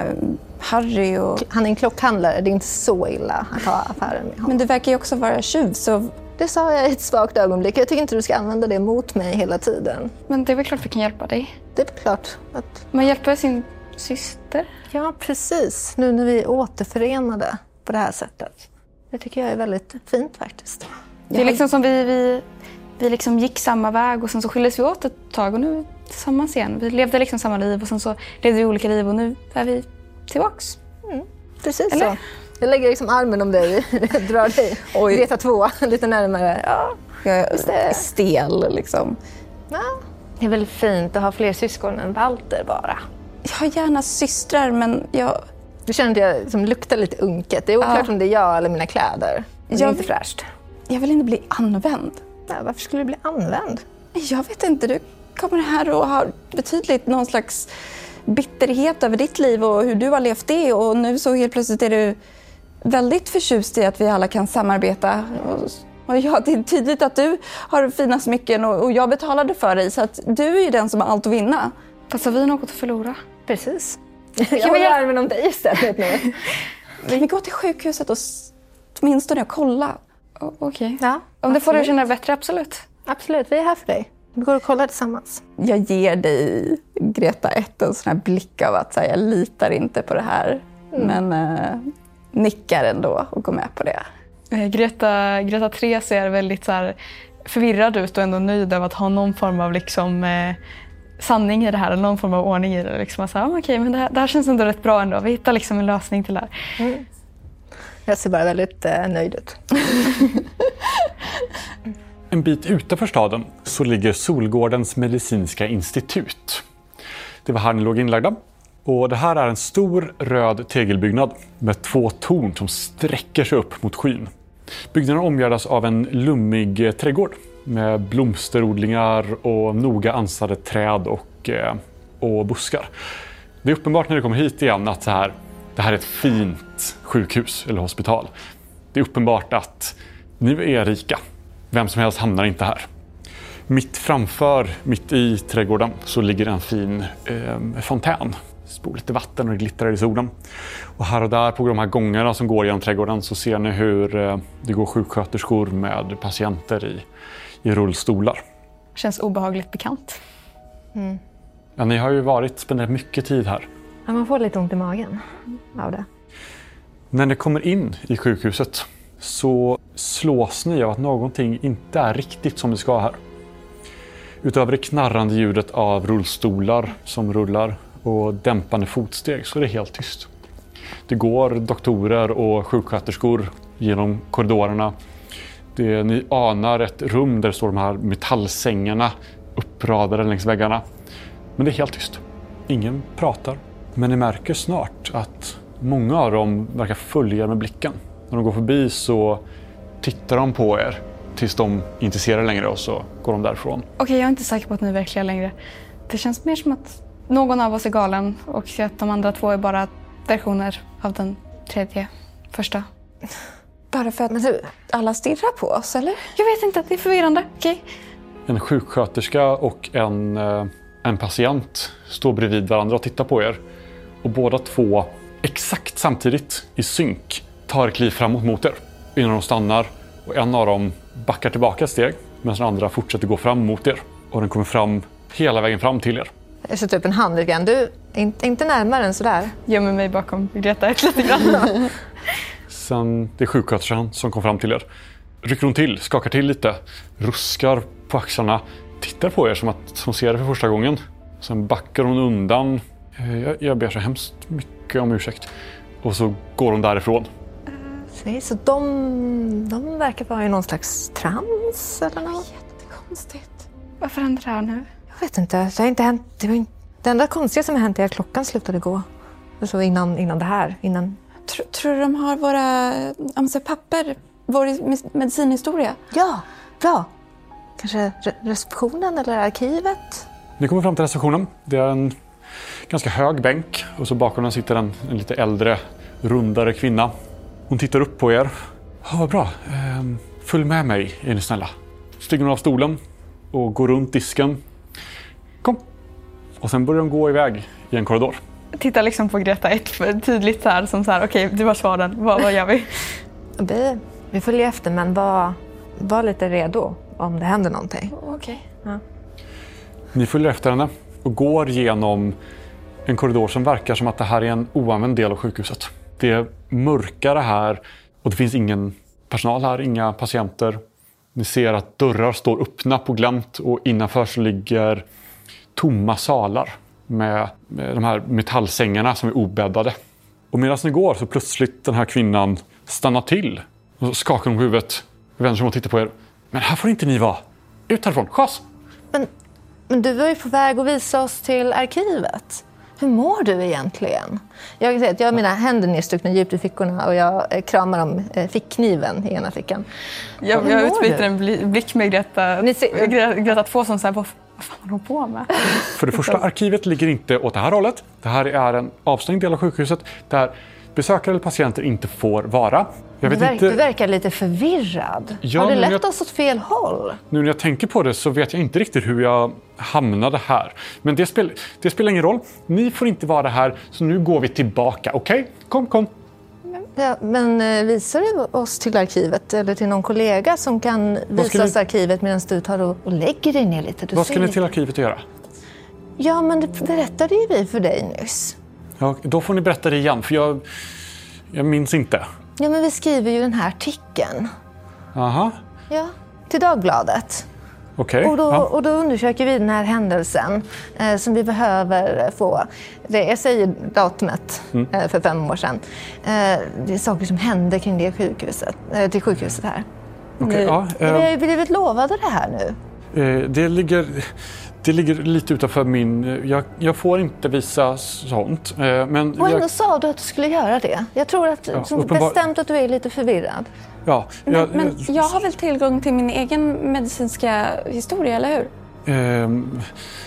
Speaker 2: Harry och...
Speaker 3: Han är en klockhandlare, det är inte så illa att ha affärer med honom.
Speaker 2: Men du verkar ju också vara tjuv, så...
Speaker 3: Det sa jag i ett svagt ögonblick. Jag tycker inte du ska använda det mot mig hela tiden.
Speaker 4: Men det är väl klart vi kan hjälpa dig.
Speaker 3: Det är klart att...
Speaker 4: Man hjälper sin syster.
Speaker 3: Ja, precis. Nu när vi är återförenade på det här sättet. Det tycker jag är väldigt fint faktiskt.
Speaker 4: Det är liksom som vi... vi... Vi liksom gick samma väg och sen så skildes vi åt ett tag och nu är vi tillsammans igen. Vi levde liksom samma liv och sen så levde vi olika liv och nu är vi tillbaks.
Speaker 3: Mm, precis
Speaker 4: Eller?
Speaker 3: Så. Jag lägger liksom armen om dig, jag drar dig. Oj. Greta två, lite närmare. Ja,
Speaker 2: jag är stel liksom.
Speaker 3: Ja. Det är väldigt fint att ha fler syskon än Walter bara.
Speaker 2: Jag har gärna systrar, men jag...
Speaker 3: Du känner att jag liksom luktar lite unket. Det är oklart ja. Om det är jag eller mina kläder. Det är
Speaker 2: jag...
Speaker 3: inte fräscht.
Speaker 2: Jag vill inte bli använd.
Speaker 3: Ja, varför skulle du bli använd?
Speaker 2: Jag vet inte, du kommer här och har betydligt någon slags bitterhet över ditt liv och hur du har levt det. Och nu så helt plötsligt är du väldigt förtjust i att vi alla kan samarbeta. Och, och ja, det är tydligt att du har fina smycken och, och jag betalade för dig. Så att du är ju den som har allt att vinna.
Speaker 4: Fast har vi något att förlora?
Speaker 3: Precis. Jag håller armen om dig istället nu.
Speaker 2: Vi går till sjukhuset och åtminstone kolla.
Speaker 4: Okej. Okay.
Speaker 3: Ja,
Speaker 4: om det får dig känna bättre, absolut.
Speaker 3: Absolut, vi är här för dig. Vi går och kollar tillsammans.
Speaker 2: Jag ger dig, Greta ett, en sån här blick av att här, jag litar inte på det här. Mm. Men eh, nickar ändå och går med på det.
Speaker 4: Greta, Greta tre ser väldigt så här, förvirrad ut och ändå nöjd av att ha någon form av liksom, eh, sanning i det här. Någon form av ordning i det. Liksom. Så här, okej, okay, men det här, det här känns ändå rätt bra ändå. Vi hittar liksom en lösning till det här.
Speaker 3: Mm. Jag ser bara väldigt eh, nöjd ut.
Speaker 1: En bit utanför staden så ligger Solgårdens medicinska institut. Det var här ni låg inlagda. Och det här är en stor röd tegelbyggnad med två torn som sträcker sig upp mot skyn. Byggnaden omgärdas av en lummig trädgård med blomsterodlingar och noga ansade träd och, eh, och buskar. Det är uppenbart när du kommer hit igen att så här, det här är ett fint sjukhus eller hospital. Det är uppenbart att ni är rika. Vem som helst hamnar inte här. Mitt framför, mitt i trädgården, så ligger en fin eh, fontän. Det spår lite vatten och det glittrar i solen. Och här och där på de här gångarna som går genom trädgården så ser ni hur eh, det går sjuksköterskor med patienter i, i rullstolar.
Speaker 4: Känns obehagligt bekant.
Speaker 3: Mm.
Speaker 1: Ja, ni har ju varit, spenderat mycket tid här.
Speaker 3: Ja, man får lite ont i magen av det.
Speaker 1: När ni kommer in i sjukhuset så slås ni av att någonting inte är riktigt som det ska här. Utöver det knarrande ljudet av rullstolar som rullar och dämpande fotsteg så är det helt tyst. Det går doktorer och sjuksköterskor genom korridorerna. Det, ni anar ett rum där det står de här metallsängarna uppradade längs väggarna. Men det är helt tyst. Ingen pratar. Men ni märker snart att många av dem verkar följa med blicken. När de går förbi så tittar de på er tills de inte ser er längre och så går de därifrån.
Speaker 4: Okej, okay, jag är inte säker på att ni är verkliga längre. Det känns mer som att någon av oss är galen och att de andra två är bara versioner av den tredje, första.
Speaker 2: Bara för att alla stirrar på oss, eller?
Speaker 4: Jag vet inte, det är förvirrande. Okej. Okay.
Speaker 1: En sjuksköterska och en, en patient står bredvid varandra och tittar på er. Och båda två exakt samtidigt i synk tar kliv framåt mot er innan de stannar. Och en av dem backar tillbaka ett steg medan den andra fortsätter gå fram mot er. Och den kommer fram hela vägen fram till er.
Speaker 3: Jag sätter upp en hand lite grann. Du, inte, inte närmare än sådär.
Speaker 4: Gömmer mig bakom Greta lite grann.
Speaker 1: Sen det är sjuksköterskan som kom fram till er. Rycker hon till, skakar till lite, ruskar på axlarna, tittar på er som att hon ser det för första gången. Sen backar hon undan. Jag, jag ber så hemskt mycket om ursäkt. Och så går hon därifrån.
Speaker 3: Uh, så de, de verkar vara i någon slags trans eller något?
Speaker 2: Jättekonstigt.
Speaker 4: Varför händer det här nu?
Speaker 3: Jag vet inte. Det har inte hänt. Det, var inte, det enda konstiga som har hänt är att klockan slutade gå. Så innan, innan det här. Innan...
Speaker 2: Tror, tror du de har våra alltså, papper, vår medicinhistoria?
Speaker 3: Ja, bra. Kanske receptionen eller arkivet?
Speaker 1: Ni kommer fram till receptionen. Det är en ganska hög bänk. Och så bakom den sitter en, en lite äldre, rundare kvinna. Hon tittar upp på er. Ja, vad bra. Ehm, följ med mig, är ni snälla. Stiger hon av stolen och går runt disken. Kom. Och sen börjar de gå iväg i en korridor.
Speaker 4: Tittar liksom på Greta ett för tydligt så här, som så här, okej, okay, du har svaren. Vad, vad gör vi?
Speaker 3: vi? Vi följer efter, men var, var lite redo om det händer någonting.
Speaker 2: Okej. Okay.
Speaker 3: Ja.
Speaker 1: Ni följer efter henne och går genom en korridor som verkar som att det här är en oanvänd del av sjukhuset. Det är mörkare här och det finns ingen personal här, inga patienter. Ni ser att dörrar står öppna på glänt och innanför så ligger tomma salar med, med de här metallsängarna som är obäddade. Och medan ni går så plötsligt den här kvinnan stannar till och så skakar hon på huvudet, vänder sig och tittar på er. Men här får inte ni vara. Ut härifrån, schas!
Speaker 3: Men, men du var ju på väg att visa oss till arkivet. Hur mår du egentligen? Jag kan säga att jag har mina händer nedstuckna djupt i fickorna och jag kramar om fickkniven i ena fickan.
Speaker 4: Jag, jag utbyter en blick med Greta, Ni ser, Greta två som säger, vad fan har hon på med?
Speaker 1: För det första, arkivet ligger inte åt det här hållet. Det här är en avstängd del av sjukhuset där besökare eller patienter inte får vara. Jag vet
Speaker 3: du, verk,
Speaker 1: inte...
Speaker 3: du verkar lite förvirrad.
Speaker 1: Ja,
Speaker 3: har du lett
Speaker 1: jag...
Speaker 3: oss åt fel håll?
Speaker 1: Nu när jag tänker på det så vet jag inte riktigt hur jag hamnade här. Men det, spel... det spelar ingen roll. Ni får inte vara här, så nu går vi tillbaka. Okej? Okay? Kom, kom.
Speaker 3: Ja, men visar du oss till arkivet eller till någon kollega som kan visa oss ni... arkivet medan du tar och, och lägger dig ner lite? Du
Speaker 1: Vad ska ni till arkivet göra?
Speaker 3: Ja, men det berättade ju vi för dig nyss.
Speaker 1: Ja, då får ni berätta det igen, för jag, jag minns inte.
Speaker 3: Ja, men vi skriver ju den här artikeln.
Speaker 1: Aha.
Speaker 3: Ja, till Dagbladet.
Speaker 1: Okej. Okay.
Speaker 3: Och, då,
Speaker 1: ja.
Speaker 3: och då undersöker vi den här händelsen eh, som vi behöver få. Det, jag säger datumet mm. eh, för fem år sedan. Eh, det är saker som hände kring det sjukhuset, eh, till sjukhuset här.
Speaker 1: Okay, ja,
Speaker 3: eh, vi har ju blivit lovade det här nu.
Speaker 1: Eh, det ligger... Det ligger lite utanför min... Jag, jag får inte visa sånt. Men
Speaker 3: och ändå
Speaker 1: jag...
Speaker 3: sa du att du skulle göra det. Jag tror att ja, uppenbar... bestämt att du är lite förvirrad.
Speaker 1: Ja,
Speaker 2: jag, men, men jag har väl tillgång till min egen medicinska historia, eller hur?
Speaker 1: Um,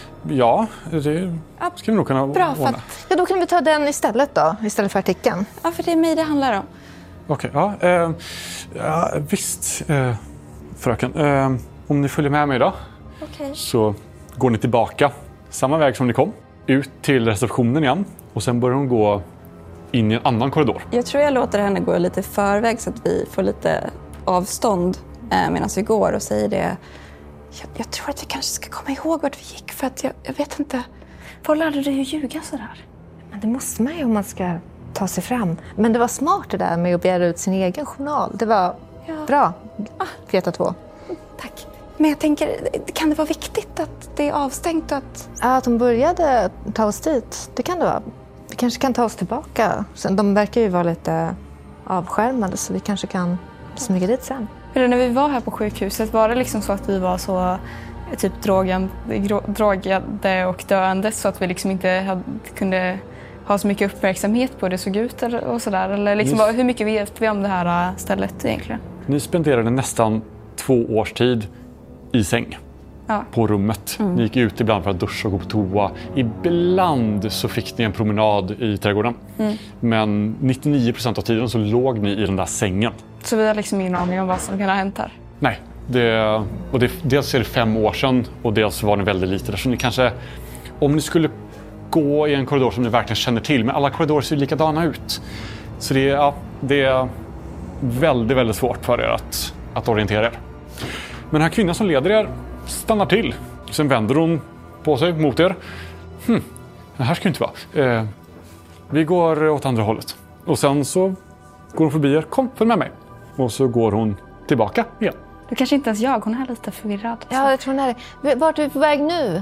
Speaker 1: ja, det ska vi nog kunna
Speaker 2: Bra,
Speaker 1: ordna.
Speaker 2: Att...
Speaker 3: Ja, då kan vi ta den istället då, istället för artikeln.
Speaker 2: Ja, för det är mig det handlar om.
Speaker 1: Okej, okay, ja, uh, ja. Visst, uh, fröken. Uh, om ni följer med mig då.
Speaker 2: Okay.
Speaker 1: Så... går ni tillbaka samma väg som ni kom, ut till receptionen igen och sen börjar hon gå in i en annan korridor.
Speaker 2: Jag tror jag låter henne gå lite i förväg så att vi får lite avstånd eh, medan vi går och säger det. Jag, jag tror att vi kanske ska komma ihåg vart vi gick för att jag, jag vet inte. Var lärde du ju ljuga sådär?
Speaker 3: Men det måste man ju om man ska ta sig fram. Men det var smart det där med att begära ut sin egen journal. Det var ja. bra, ah. Greta två.
Speaker 2: Tack. Men jag tänker, kan det vara viktigt att det är avstängt? Och att...
Speaker 3: Ja, att de började ta oss dit. Det kan det vara. Vi kanske kan ta oss tillbaka. Sen, de verkar ju vara lite avskärmade så vi kanske kan smyga dit sen.
Speaker 4: Eller när vi var här på sjukhuset, var det liksom så att vi var så typ drogan, drogade och döende så att vi liksom inte hade, kunde ha så mycket uppmärksamhet på det såg ut och sådär. Eller liksom, vad, hur mycket vet vi om det här stället egentligen?
Speaker 1: Ni spenderade nästan två års tid i säng. Ja. På rummet. Mm. Ni gick ut ibland för att duscha och gå på toa. Ibland så fick ni en promenad i trädgården. Mm. Men nittionio procent av tiden så låg ni i den där sängen.
Speaker 4: Så vi har liksom ingen aning om vad som kan ha hänt här?
Speaker 1: Nej. Det, och det, dels är det fem år sedan och dels var ni väldigt lite där. Så ni kanske, om ni skulle gå i en korridor som ni verkligen känner till, men alla korridorer ser likadana ut. Så det, ja, det är väldigt, väldigt svårt för er att, att orientera er. Men den här kvinnan som leder er stannar till. Sen vänder hon på sig mot er. Hm, det här ska ju inte vara. Eh, vi går åt andra hållet. Och sen så går hon förbi er. Kom, följ med mig. Och så går hon tillbaka igen.
Speaker 4: Det kanske inte ens jag. Hon är lite förvirrad.
Speaker 3: Ja, jag tror hon är det. Vart är vi på väg nu?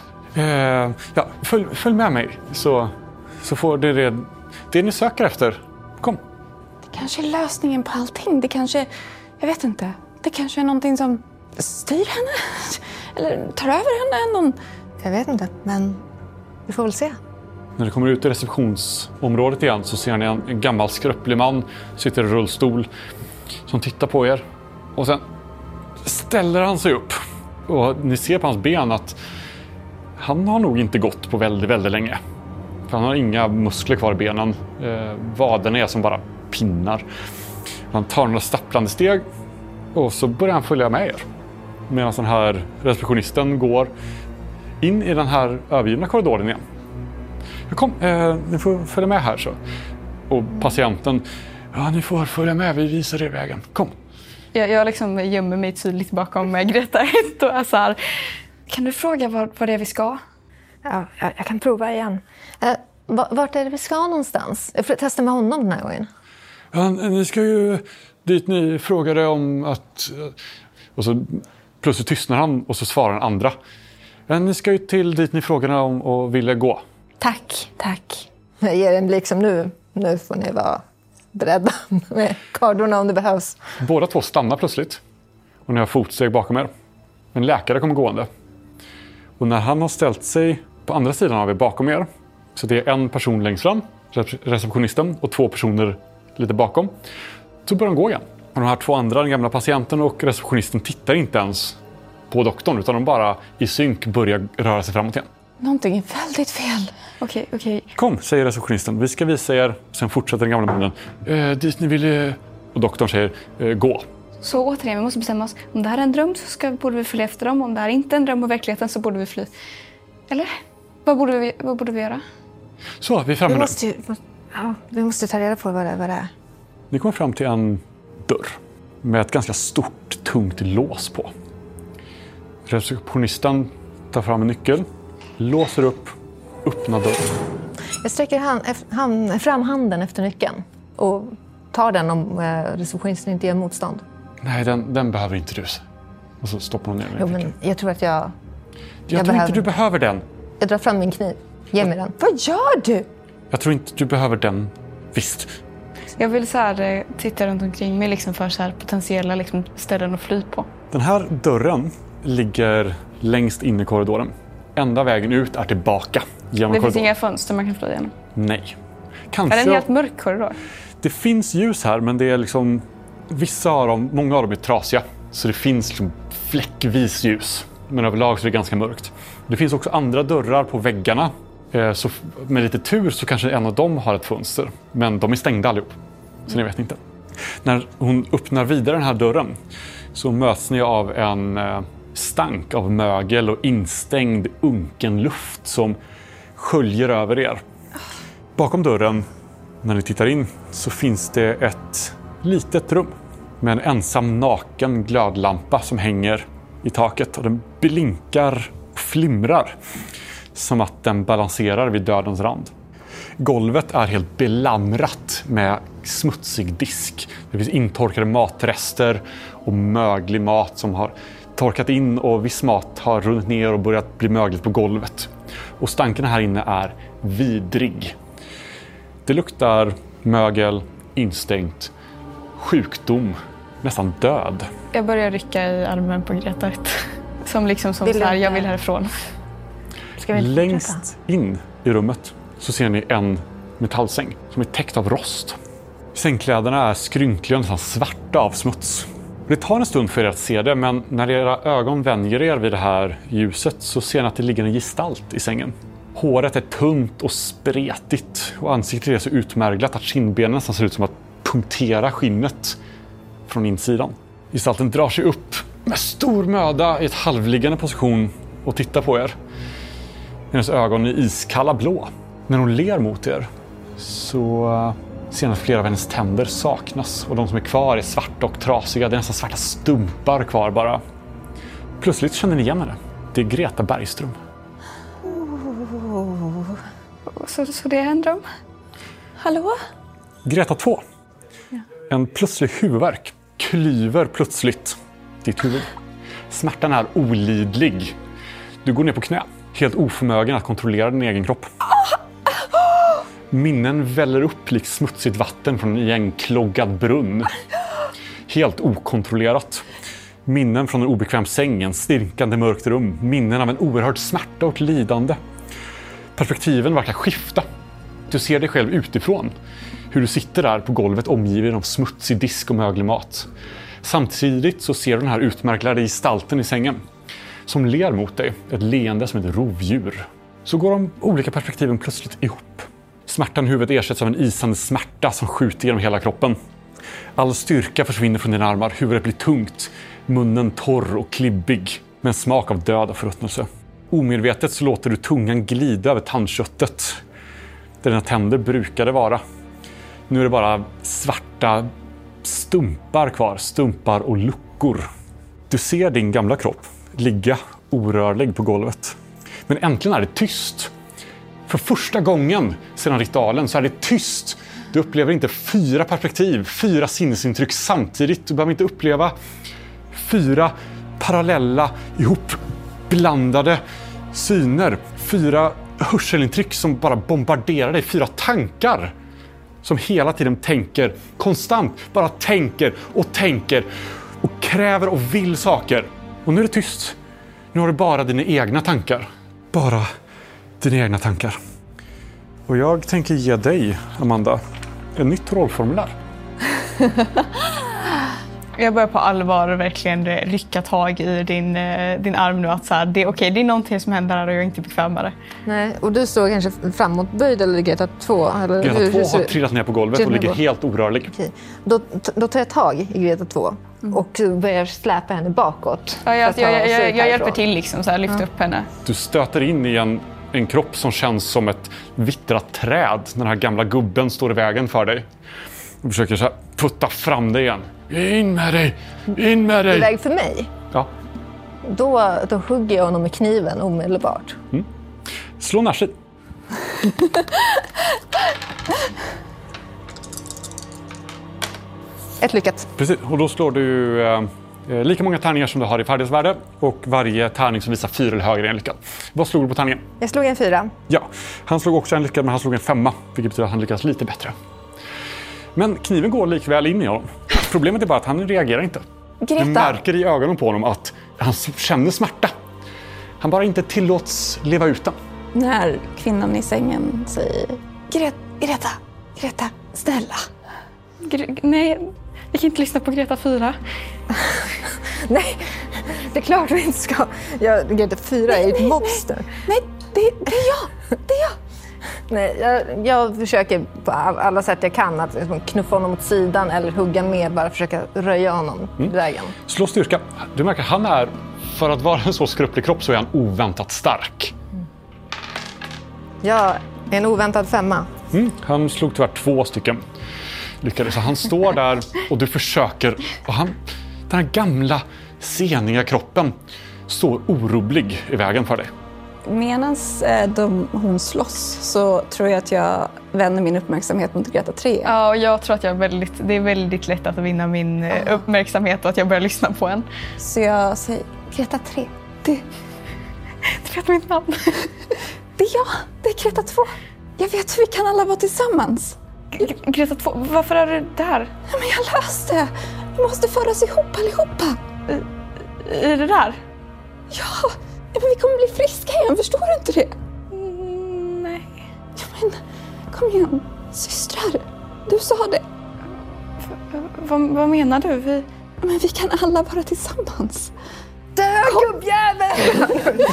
Speaker 1: Eh, ja, följ, följ med mig. Så, så får det, det det ni söker efter. Kom.
Speaker 2: Det kanske är lösningen på allting. Det kanske, jag vet inte. Det kanske är någonting som styr henne. Eller tar över henne. Någon...
Speaker 3: Jag vet inte, men vi får väl se.
Speaker 1: När det kommer ut i receptionsområdet igen så ser ni en gammal skröplig man sitter i rullstol som tittar på er. Och sen ställer han sig upp. Och ni ser på hans ben att han har nog inte gått på väldigt, väldigt länge. För han har inga muskler kvar i benen. Eh, vaden är som bara pinnar. Han tar några stapplande steg och så börjar han följa med er. Medan den här receptionisten går in i den här övergivna korridoren igen. Kom, eh, ni får följa med här så. Och patienten, ja ni får följa med, vi visar er vägen. Kom.
Speaker 4: Jag, jag liksom gömmer mig tydligt bakom Greta ett och är så här, kan du fråga vad, vad det är vi ska?
Speaker 3: Ja, jag, jag kan prova igen. Eh, vart är det vi ska någonstans? Jag får testa med honom den här gången.
Speaker 1: Ja, ni ska ju dit ni frågade om att... Och så plötsligt tystnar han och så svarar den andra. Ja, ni ska ju till dit ni frågade om och ville gå.
Speaker 3: Tack, tack. Jag ger en blick som nu. Nu får ni vara beredda med kardorna om det behövs.
Speaker 1: Båda två stannar plötsligt. Och ni har fotsteg bakom er. En läkare kommer gående. Och när han har ställt sig på andra sidan av er bakom er. Så det är en person längst fram, receptionisten, och två personer lite bakom. Så börjar han gå igen. Och de här två andra, den gamla patienten och receptionisten, tittar inte ens på doktorn. Utan de bara i synk börjar röra sig framåt igen.
Speaker 2: Någonting är väldigt fel.
Speaker 4: Okej, okej.
Speaker 1: Kom, säger receptionisten. Vi ska visa er. Sen fortsätter den gamla mannen. Eh, dit ni vill... Och doktorn säger, eh, gå.
Speaker 4: Så återigen, vi måste bestämma oss. Om det här är en dröm så ska, borde vi följa efter dem. Om det här är inte är en dröm på verkligheten så borde vi fly. Eller? Vad borde vi, vad borde vi göra?
Speaker 1: Så, vi är framme
Speaker 3: vi
Speaker 1: nu.
Speaker 3: måste, ju, ja, vi måste ta reda på vad det, vad det är.
Speaker 1: Ni kommer fram till en dörr med ett ganska stort, tungt lås på. Receptionisten tar fram en nyckel, låser upp, öppnar dörren.
Speaker 3: Jag sträcker hand, hand, fram handen efter nyckeln och tar den om eh, receptionisten inte gör motstånd.
Speaker 1: Nej, den, den behöver inte du. Och så stoppar hon ner den.
Speaker 3: Jo, men jag tror att jag... Jag,
Speaker 1: jag tror behöver... inte du behöver den.
Speaker 3: Jag drar fram min kniv. Ge mig den.
Speaker 2: Vad gör du?
Speaker 1: Jag tror inte du behöver den. Visst.
Speaker 4: Jag vill så här, titta runt omkring mig liksom för så här potentiella liksom ställen att fly på.
Speaker 1: Den här dörren ligger längst in i korridoren. Enda vägen ut är tillbaka genom
Speaker 4: det
Speaker 1: korridoren.
Speaker 4: Finns inga fönster man kan fly igenom?
Speaker 1: Nej. Kanske...
Speaker 4: Är det en helt mörk korridor?
Speaker 1: Det finns ljus här, men det är liksom... Vissa av dem, många av dem är trasiga. Så det finns liksom fläckvis ljus. Men överlag så är det ganska mörkt. Det finns också andra dörrar på väggarna. Så med lite tur så kanske en av dem har ett fönster. Men de är stängda allihop. Så ni vet inte. När hon öppnar vidare den här dörren så möts ni av en stank av mögel och instängd unken luft som sköljer över er. Bakom dörren, när ni tittar in, så finns det ett litet rum med en ensam naken glödlampa som hänger i taket. Och den blinkar och flimrar som att den balanserar vid dödens rand. Golvet är helt belamrat med smutsig disk. Det finns intorkade matrester och möglig mat som har torkat in, och viss mat har runnit ner och börjat bli mögligt på golvet. Och stanken här inne är vidrig. Det luktar mögel, instängt, sjukdom, nästan död.
Speaker 4: Jag börjar rycka i armen på Greta. Som liksom som
Speaker 3: Vill
Speaker 4: så här,
Speaker 3: du
Speaker 4: jag
Speaker 3: inte-
Speaker 4: vill härifrån.
Speaker 3: Ska vi inte
Speaker 1: Längst
Speaker 3: fortsätta?
Speaker 1: in i rummet så ser ni en metallsäng som är täckt av rost. Sängkläderna är skrynkliga och nästan svarta av smuts. Det tar en stund för er att se det, men när era ögon vänjer er vid det här ljuset så ser ni att det ligger en gestalt i sängen. Håret är tunt och spretigt och ansiktet är så utmärglat att kindbenen nästan ser ut som att punktera skinnet från insidan. Gestalten drar sig upp med stor möda i ett halvliggande position och tittar på er. Hennes ögon är iskalla blå. När hon ler mot er så ser ni att flera av hennes tänder saknas och de som är kvar är svarta och trasiga. Det är nästan svarta stumpar kvar bara. Plötsligt känner ni igen henne. Det är Greta Bergström.
Speaker 4: Så, så det är en dröm?
Speaker 2: Hallå?
Speaker 1: Greta två. En plötslig huvudvärk klyver plötsligt ditt huvud. Smärtan är olidlig. Du går ner på knä, helt oförmögen att kontrollera din egen kropp. Minnen väller upp likt smutsigt vatten från en igenkloggad brunn. Helt okontrollerat. Minnen från en obekväm säng, en stirkande mörkt rum. Minnen av en oerhörd smärta och lidande. Perspektiven verkar skifta. Du ser dig själv utifrån. Hur du sitter där på golvet omgiven av smutsig disk och möglig mat. Samtidigt så ser du den här utmärglade gestalten i sängen. Som ler mot dig. Ett leende som ett rovdjur. Så går de olika perspektiven plötsligt ihop. Smärtan i huvudet ersätts av en isande smärta som skjuter genom hela kroppen. All styrka försvinner från dina armar. Huvudet blir tungt. Munnen torr och klibbig. Med en smak av död och förruttnelse. Omedvetet så låter du tungan glida över tandköttet. Där dina tänder brukade vara. Nu är det bara svarta stumpar kvar. Stumpar och luckor. Du ser din gamla kropp ligga orörlig på golvet. Men äntligen är det tyst. För första gången sedan ritualen så är det tyst. Du upplever inte fyra perspektiv, fyra sinnesintryck samtidigt. Du behöver inte uppleva fyra parallella, ihopblandade syner. Fyra hörselintryck som bara bombarderar dig. Fyra tankar som hela tiden tänker, konstant bara tänker och tänker och kräver och vill saker. Och nu är det tyst. Nu har du bara dina egna tankar. Bara dina egna tankar. Och jag tänker ge dig, Amanda, ett nytt rollformulär.
Speaker 4: Jag börjar på allvar verkligen rycka tag i din, eh, din arm nu. Att så här, det är okej, det är någonting som händer här och jag är inte bekväm med det.
Speaker 3: Nej, och du står kanske framåtböjd eller Greta två? Eller
Speaker 1: Greta
Speaker 3: hur-
Speaker 1: två
Speaker 3: hur ser
Speaker 1: har
Speaker 3: det-
Speaker 1: trillat ner på golvet
Speaker 3: Trillat
Speaker 1: och
Speaker 3: ner
Speaker 1: ligger
Speaker 3: på-
Speaker 1: helt orörlig.
Speaker 3: Okej. Då, då tar jag tag i Greta två och börjar släpa henne bakåt.
Speaker 4: Ja, jag,
Speaker 3: för
Speaker 4: jag,
Speaker 3: att ta
Speaker 4: jag,
Speaker 3: oss
Speaker 4: jag,
Speaker 3: ut
Speaker 4: jag hjälper
Speaker 3: härifrån.
Speaker 4: till liksom, så här, lyfta upp henne.
Speaker 1: Du stöter in i en, en kropp som känns som ett vittrat träd. Den här gamla gubben står i vägen för dig. Du försöker så här putta fram dig igen. In med dig! In med dig!
Speaker 3: Iväg för mig?
Speaker 1: Ja.
Speaker 3: Då, då hugger jag honom med kniven omedelbart.
Speaker 1: Slå närsid.
Speaker 3: Ett lyckat.
Speaker 1: Precis, och då slår du eh, lika många tärningar som du har i färdighetsvärde. Och varje tärning som visar fyra eller högre är en lyckad. Vad slog du på tärningen?
Speaker 3: Jag slog en fyra.
Speaker 1: Ja, han slog också en lyckad men han slog en femma. Vilket betyder att han lyckas lite bättre. Men kniven går likväl in i honom. Problemet är bara att han reagerar inte.
Speaker 2: Greta.
Speaker 1: Du märker i ögonen på honom att han känner smärta. Han bara inte tillåts leva ut den.
Speaker 2: När kvinnan i sängen säger Greta, Greta, Greta, snälla.
Speaker 4: Gre- nej, jag kan inte lyssna på Greta fyra.
Speaker 3: Nej, det är klart vi inte ska. Jag, Greta fyra är ett monster.
Speaker 2: Nej, det, det är jag, det är jag.
Speaker 3: Nej, jag, jag försöker på alla sätt jag kan att liksom knuffa honom åt sidan eller hugga med, bara försöka röja honom i vägen.
Speaker 1: Slå styrka. Du märker att han är, för att vara en så skruplig kropp så är han oväntat stark.
Speaker 3: Jag är en oväntad femma.
Speaker 1: Mm. Han slog tyvärr två stycken. Lyckades. Så han står där och du försöker. Och han, den här gamla, seniga kroppen står orubblig i vägen för dig.
Speaker 2: Medan eh, de, hon slåss så tror jag att jag vänder min uppmärksamhet mot Greta tre.
Speaker 4: Ja, och jag tror att jag är väldigt, det är väldigt lätt att vinna min eh, uppmärksamhet och att jag börjar lyssna på en.
Speaker 2: Så jag säger Greta tre. Det,
Speaker 4: Du vet mitt namn.
Speaker 2: det är jag, det är Greta två. Jag vet hur vi kan alla vara tillsammans.
Speaker 4: G- Greta två, varför är du där?
Speaker 2: Ja, men jag löste det. Vi måste föras ihop allihopa.
Speaker 4: I det där?
Speaker 2: Ja, men vi kommer bli friska igen, förstår du inte det?
Speaker 4: Mm, nej.
Speaker 2: Ja, men kom igen, systrar. Du sa det.
Speaker 4: V- vad, vad menar du? Vi...
Speaker 2: Men vi kan alla vara tillsammans.
Speaker 3: Dö, gubbjävel!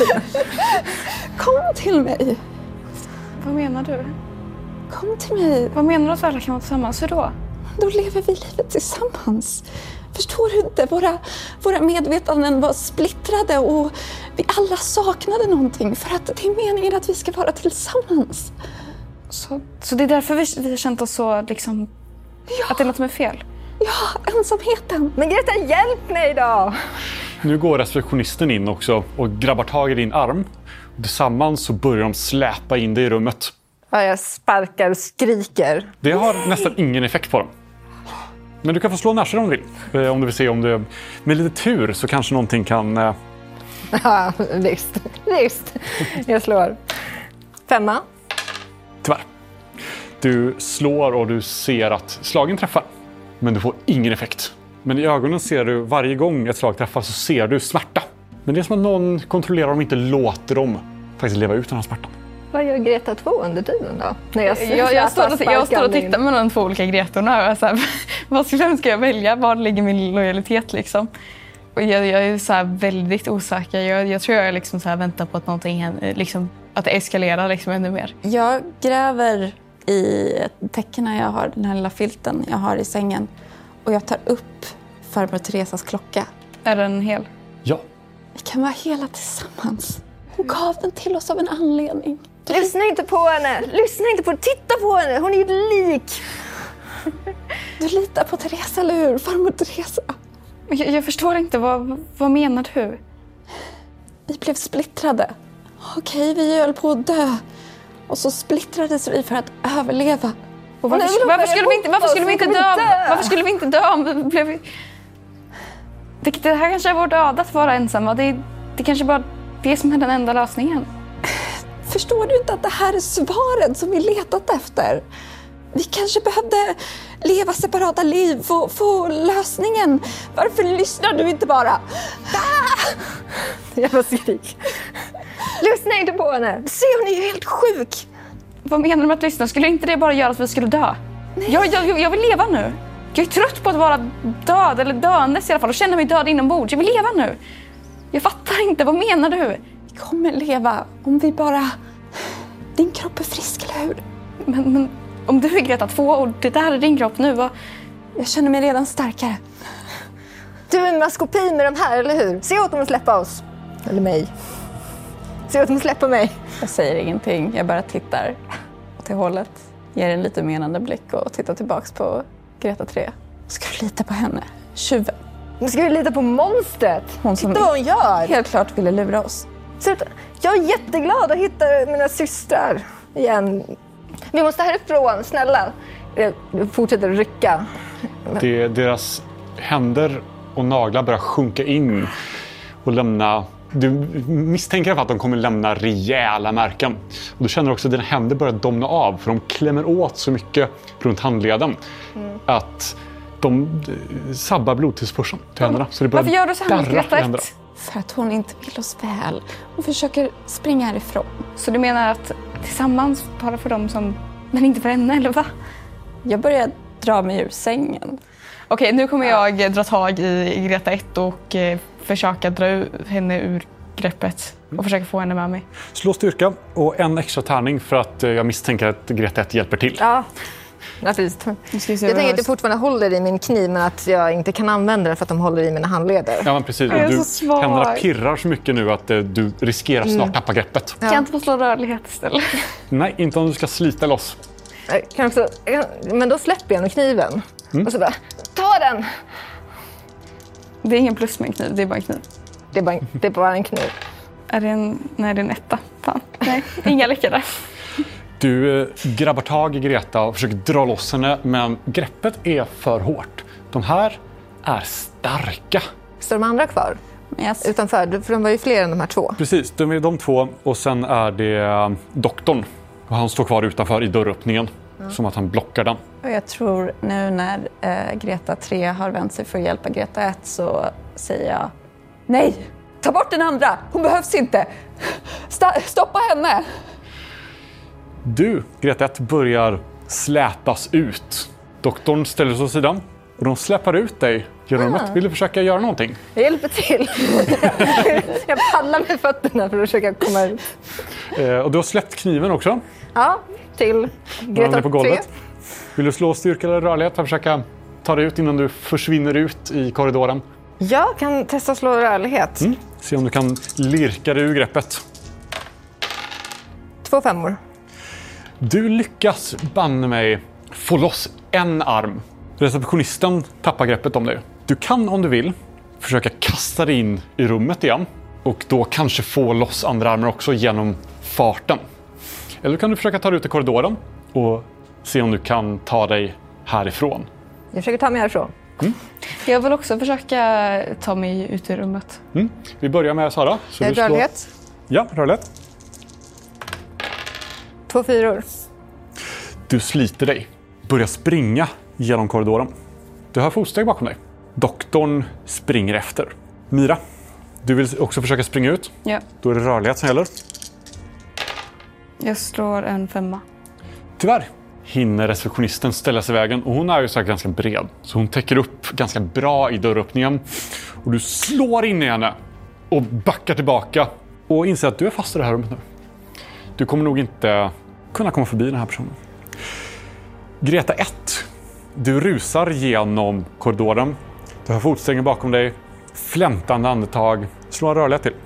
Speaker 2: Kom till mig.
Speaker 4: Vad menar du?
Speaker 2: Kom till mig.
Speaker 4: Vad menar du att vi alla kan vara tillsammans? Hur då?
Speaker 2: Då lever vi livet tillsammans. Förstår du inte? Våra, våra medvetanden var splittrade och vi alla saknade någonting för att det är meningen att vi ska vara tillsammans.
Speaker 4: Så, så det är därför vi, vi har känt oss så liksom...
Speaker 2: Ja.
Speaker 4: Att det är något som är fel?
Speaker 2: Ja, ensamheten.
Speaker 3: Men Greta, hjälp mig då!
Speaker 1: Nu går receptionisten in också och grabbar tag i din arm. Tillsammans så börjar de släpa in dig i rummet.
Speaker 3: Ja, jag sparkar och skriker.
Speaker 1: Det har nästan ingen effekt på dem. Men du kan få slå närser om du vill. Om du vill se om du med lite tur så kanske någonting kan... Eh...
Speaker 3: Ja, visst. Visst. Jag slår. Femma.
Speaker 1: Tyvärr. Du slår och du ser att slagen träffar. Men du får ingen effekt. Men i ögonen ser du varje gång ett slag träffar så ser du smärta. Men det är som att någon kontrollerar dem och inte låter dem faktiskt leva ut den här smärtan.
Speaker 3: Vad gör Greta två under tiden då? När jag,
Speaker 4: Jag, jag, står, och, jag står och tittar med de två olika Gretorna och så här, vad ska, ska jag välja? Var ligger min lojalitet liksom? Och jag, jag är så här väldigt osäker. Jag, jag tror jag liksom så här väntar på att någonting händer, liksom, att det eskalerar liksom ännu mer.
Speaker 2: Jag gräver i täckena jag har, den här lilla filten jag har i sängen. Och jag tar upp farmor Teresas klocka.
Speaker 4: Är den hel?
Speaker 1: Ja.
Speaker 2: Vi kan vara hela tillsammans. Hon gav den till oss av en anledning.
Speaker 3: Lyssna inte på henne! Lyssna inte på henne! Titta på henne! Hon är ju ett lik!
Speaker 2: Du litar på Teresa, eller hur? Farmor Teresa.
Speaker 4: Jag, jag förstår inte. Vad, vad menar du?
Speaker 2: Vi blev splittrade. Okej, vi höll på att dö. Och så splittrades vi för att överleva.
Speaker 4: Och varför,
Speaker 3: Nej,
Speaker 4: varför, skulle vi inte, varför skulle vi inte dö?
Speaker 3: dö?
Speaker 4: Varför skulle vi inte dö om vi blev... Det, det här kanske är vår död att vara ensamma. Det, det kanske bara det som är den enda lösningen.
Speaker 2: Förstår du inte att det här är svaret som vi letat efter? Vi kanske behövde leva separata liv, få, få lösningen. Varför lyssnar du inte bara? Ah!
Speaker 3: Jag bara skrik. Lyssna inte på henne!
Speaker 2: Se, hon är ju helt sjuk.
Speaker 4: Vad menar du med att lyssna? Skulle inte det bara göra att vi skulle dö? Jag, jag, jag vill leva nu. Jag är trött på att vara död, eller döendes i alla fall, och känna mig död inombords. Jag vill leva nu. Jag fattar inte. Vad menar du?
Speaker 2: Vi kommer leva om vi bara... Din kropp är frisk, eller hur?
Speaker 4: Men, men om du är Greta två och det där är din kropp nu, vad...
Speaker 2: Jag känner mig redan starkare.
Speaker 3: Du är en maskopi med de här, eller hur? Se åt dem att släppa oss. Eller mig. Se åt dem att släppa mig.
Speaker 2: Jag säger ingenting. Jag bara tittar åt det hållet. Ger en lite menande blick och tittar tillbaks på Greta tre. Ska du lita på henne? Tjuven.
Speaker 3: Nu ska vi lita på monstret.
Speaker 2: Hon som
Speaker 3: Titta vad hon gör.
Speaker 2: helt klart ville lura oss.
Speaker 3: Sluta. Jag är jätteglad att hitta mina systrar igen. Vi måste härifrån, snälla. Jag fortsätter rycka.
Speaker 1: Det, deras händer och naglar börjar sjunka in och lämna... Du misstänker att de kommer lämna rejäla märken. Och du känner också att dina händer börjar domna av, för de klämmer åt så mycket runt handleden mm. att de sabbar blodtillförseln till händerna. Så det börjar
Speaker 4: Varför gör du så här mot Greta ett?
Speaker 2: För att hon inte vill oss väl. Hon försöker springa härifrån.
Speaker 4: Så du menar att tillsammans bara för dem som... Men inte för henne, eller va?
Speaker 2: Jag börjar dra mig ur sängen.
Speaker 4: Okej, nu kommer jag dra tag i Greta ett och eh, försöka dra ur henne ur greppet. Och försöka få henne med mig.
Speaker 1: Slå styrka och en extra tärning för att eh, jag misstänker att Greta ett hjälper till.
Speaker 3: Ja. Ja, precis. Jag tänker att jag fortfarande håller i min kniv, men att jag inte kan använda den för att de håller i mina handleder.
Speaker 1: Ja, men precis.
Speaker 4: Jag är
Speaker 1: du,
Speaker 4: så svag.
Speaker 1: händerna pirrar så mycket nu att eh, du riskerar snart mm. tappa greppet.
Speaker 4: Ja. Kan jag inte få slå rörlighet istället?
Speaker 1: Nej, inte om du ska slita loss.
Speaker 3: Jag kan också, men då släpper jag med kniven. Mm. Och så bara, ta den!
Speaker 4: Det är ingen plus med en kniv, det är bara en kniv.
Speaker 3: Det är bara, det är bara en kniv.
Speaker 4: Är det en, nej, det är en etta. Fan. Nej, inga lyckade.
Speaker 1: Du eh, grabbar tag i Greta och försöker dra loss henne, men greppet är för hårt. De här är starka.
Speaker 3: Står de andra kvar?
Speaker 2: Yes.
Speaker 3: Utanför, för de var ju fler än de här två.
Speaker 1: Precis, de är de två och sen är det eh, doktorn. Och han står kvar utanför i dörröppningen, mm. som att han blockar den.
Speaker 2: Och jag tror nu när eh, Greta tre har vänt sig för att hjälpa Greta ett så säger jag nej. Ta bort den andra! Hon behövs inte! Sta- stoppa henne!
Speaker 1: Du, Greta ett, börjar släpas ut. Doktorn ställer sig åt sidan och de släpar ut dig genom rummet. Vill du försöka göra någonting?
Speaker 3: Jag hjälper till. Jag pallar med fötterna för att försöka komma ut.
Speaker 1: Eh, och du har släppt kniven också.
Speaker 3: Ja, till Greta
Speaker 1: på golvet. Vill du slå styrka eller rörlighet för att försöka ta dig ut innan du försvinner ut i korridoren?
Speaker 3: Jag kan testa slå rörlighet.
Speaker 1: Mm. Se om du kan lirka dig ur greppet.
Speaker 3: Två femmor.
Speaker 1: Du lyckas banne mig få loss en arm. Receptionisten tappar greppet om dig. Du kan, om du vill, försöka kasta dig in i rummet igen. Och då kanske få loss andra armar också genom farten. Eller kan du försöka ta dig ut i korridoren och se om du kan ta dig härifrån.
Speaker 3: Jag försöker ta mig härifrån.
Speaker 1: Mm.
Speaker 4: Jag vill också försöka ta mig ut ur rummet.
Speaker 1: Mm. Vi börjar med Sara. Så du slår...
Speaker 3: Rörlighet.
Speaker 1: Ja, rörlighet.
Speaker 3: Två fyror.
Speaker 1: Du sliter dig. Börjar springa genom korridoren. Du hör fotsteg bakom dig. Doktorn springer efter. Mira, du vill också försöka springa ut.
Speaker 4: Ja.
Speaker 1: Då är det rörlighet som gäller.
Speaker 4: Jag slår en femma.
Speaker 1: Tyvärr hinner receptionisten ställa sig i vägen. Och hon är ju så här ganska bred. Så hon täcker upp ganska bra i dörröppningen. Och du slår in i henne. Och backar tillbaka. Och inser att du är fast i det här rummet nu. Du kommer nog inte kunna komma förbi den här personen. Greta ett. Du rusar genom korridoren. Du har fotstegen bakom dig. Flämtande andetag. Slå en rörlighet till.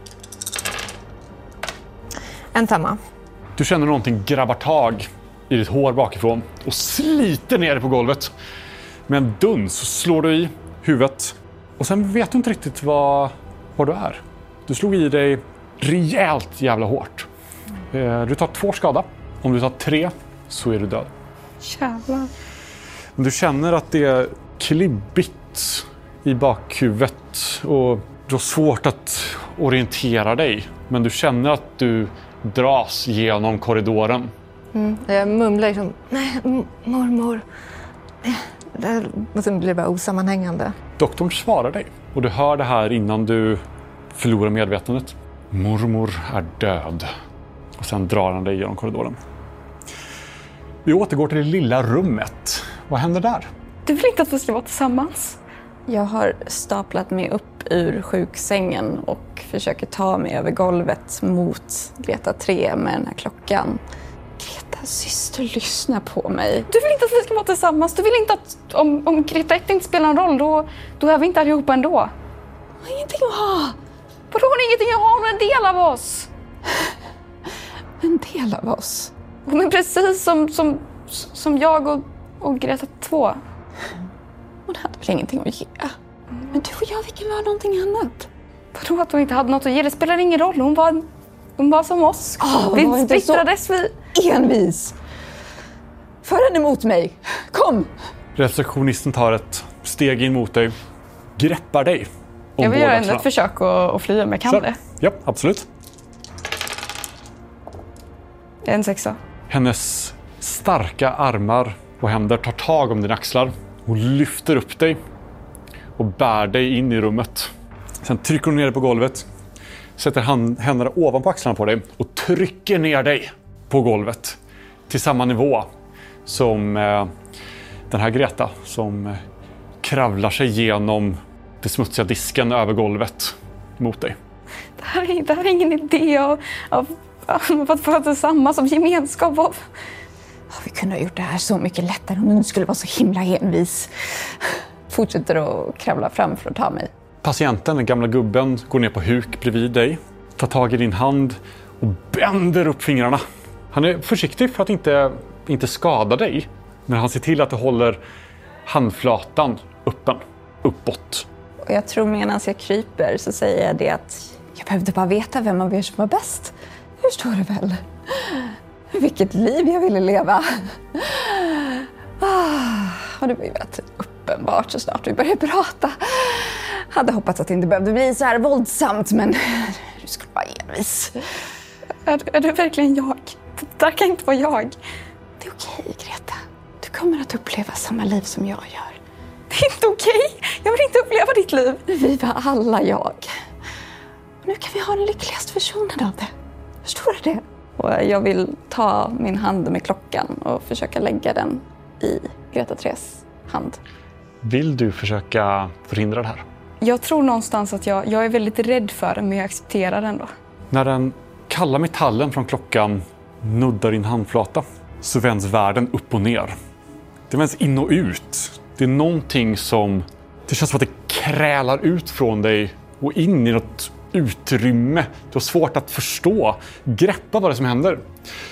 Speaker 3: En femma.
Speaker 1: Du känner någonting grabbar tag i ditt hår bakifrån och sliter ner dig på golvet. Med en duns så slår du i huvudet. Och sen vet du inte riktigt vad, vad du är. Du slog i dig rejält jävla hårt. Du tar två skada. Om du tar tre så är du död.
Speaker 4: Jävlar.
Speaker 1: Du känner att det är klibbigt i bakhuvudet och du har svårt att orientera dig. Men du känner att du dras genom korridoren.
Speaker 3: Mm. Jag mumlar liksom, nej, m- mormor. Det här, och sen blir det bara osammanhängande.
Speaker 1: Doktorn svarar dig och du hör det här innan du förlorar medvetandet. Mormor är död. Och sen drar han dig genom korridoren. Vi återgår till det lilla rummet. Vad händer där?
Speaker 4: Du vill inte att vi ska vara tillsammans?
Speaker 2: Jag har staplat mig upp ur sjuksängen och försöker ta mig över golvet mot Greta tre med den här klockan. Greta, syster, lyssna på mig.
Speaker 4: Du vill inte att vi ska vara tillsammans. Du vill inte att om, om Greta ett inte spelar någon roll, då, då är vi inte allihopa ändå.
Speaker 2: Hon har ingenting att ha.
Speaker 4: Vadå, hon har ingenting att ha? Hon är en del av oss.
Speaker 2: En del av oss?
Speaker 4: Hon är precis som, som, som jag och, och Greta två.
Speaker 2: Hon hade väl ingenting att ge. Men du och jag, vi kan vara någonting annat.
Speaker 4: Vadå att hon inte hade något att ge? Det spelar ingen roll. Hon var, hon var som oss.
Speaker 2: Oh,
Speaker 4: vi splittrades. Vi...
Speaker 2: Envis. För henne mot mig. Kom!
Speaker 1: Receptionisten tar ett steg in mot dig. Greppar dig.
Speaker 4: Jag vill göra ändå ett försök att, att fly om jag kan
Speaker 1: Så.
Speaker 4: det.
Speaker 1: Ja, absolut.
Speaker 4: En sexa.
Speaker 1: Hennes starka armar och händer tar tag om dina axlar. Hon lyfter upp dig och bär dig in i rummet. Sen trycker hon ner dig på golvet. Sätter hand, händerna ovanpå axlarna på dig och trycker ner dig på golvet. Till samma nivå som eh, den här Greta som eh, kravlar sig genom den smutsiga disken över golvet mot dig.
Speaker 4: Det här är, det här är ingen idé av, av, av att vara tillsammans, som gemenskap. Av...
Speaker 2: Vi kunde ha gjort det här så mycket lättare om du skulle vara så himla envis. Fortsätter att kravla fram för att ta mig.
Speaker 1: Patienten, den gamla gubben, går ner på huk bredvid dig. Tar tag i din hand och bänder upp fingrarna. Han är försiktig för att inte, inte skada dig. Men han ser till att du håller handflatan öppen, uppåt.
Speaker 2: Och jag tror medan jag kryper så säger jag det att jag behövde bara veta vem av er som var bäst. Hur står det väl? Vilket liv jag ville leva. Ah, och det var ju rätt uppenbart så snart vi började prata. Hade hoppats att det inte behövde bli så här våldsamt, men du skulle vara envis.
Speaker 4: Är, är du verkligen jag? Det där kan inte vara jag.
Speaker 2: Det är okej, Greta. Du kommer att uppleva samma liv som jag gör.
Speaker 4: Det är inte okej. Jag vill inte uppleva ditt liv.
Speaker 2: Vi var alla jag. nu kan vi ha den lyckligaste versionen av det. Förstår du det? Och jag vill ta min hand med klockan och försöka lägga den i Greta tres hand.
Speaker 1: Vill du försöka förhindra det här?
Speaker 4: Jag tror någonstans att jag, jag är väldigt rädd för den, men jag accepterar den då.
Speaker 1: När den kalla metallen från klockan nuddar din handflata så vänds världen upp och ner. Det vänds in och ut. Det är någonting som... Det känns som att det krälar ut från dig och in i något utrymme. Du har svårt att förstå, greppa vad det är som händer.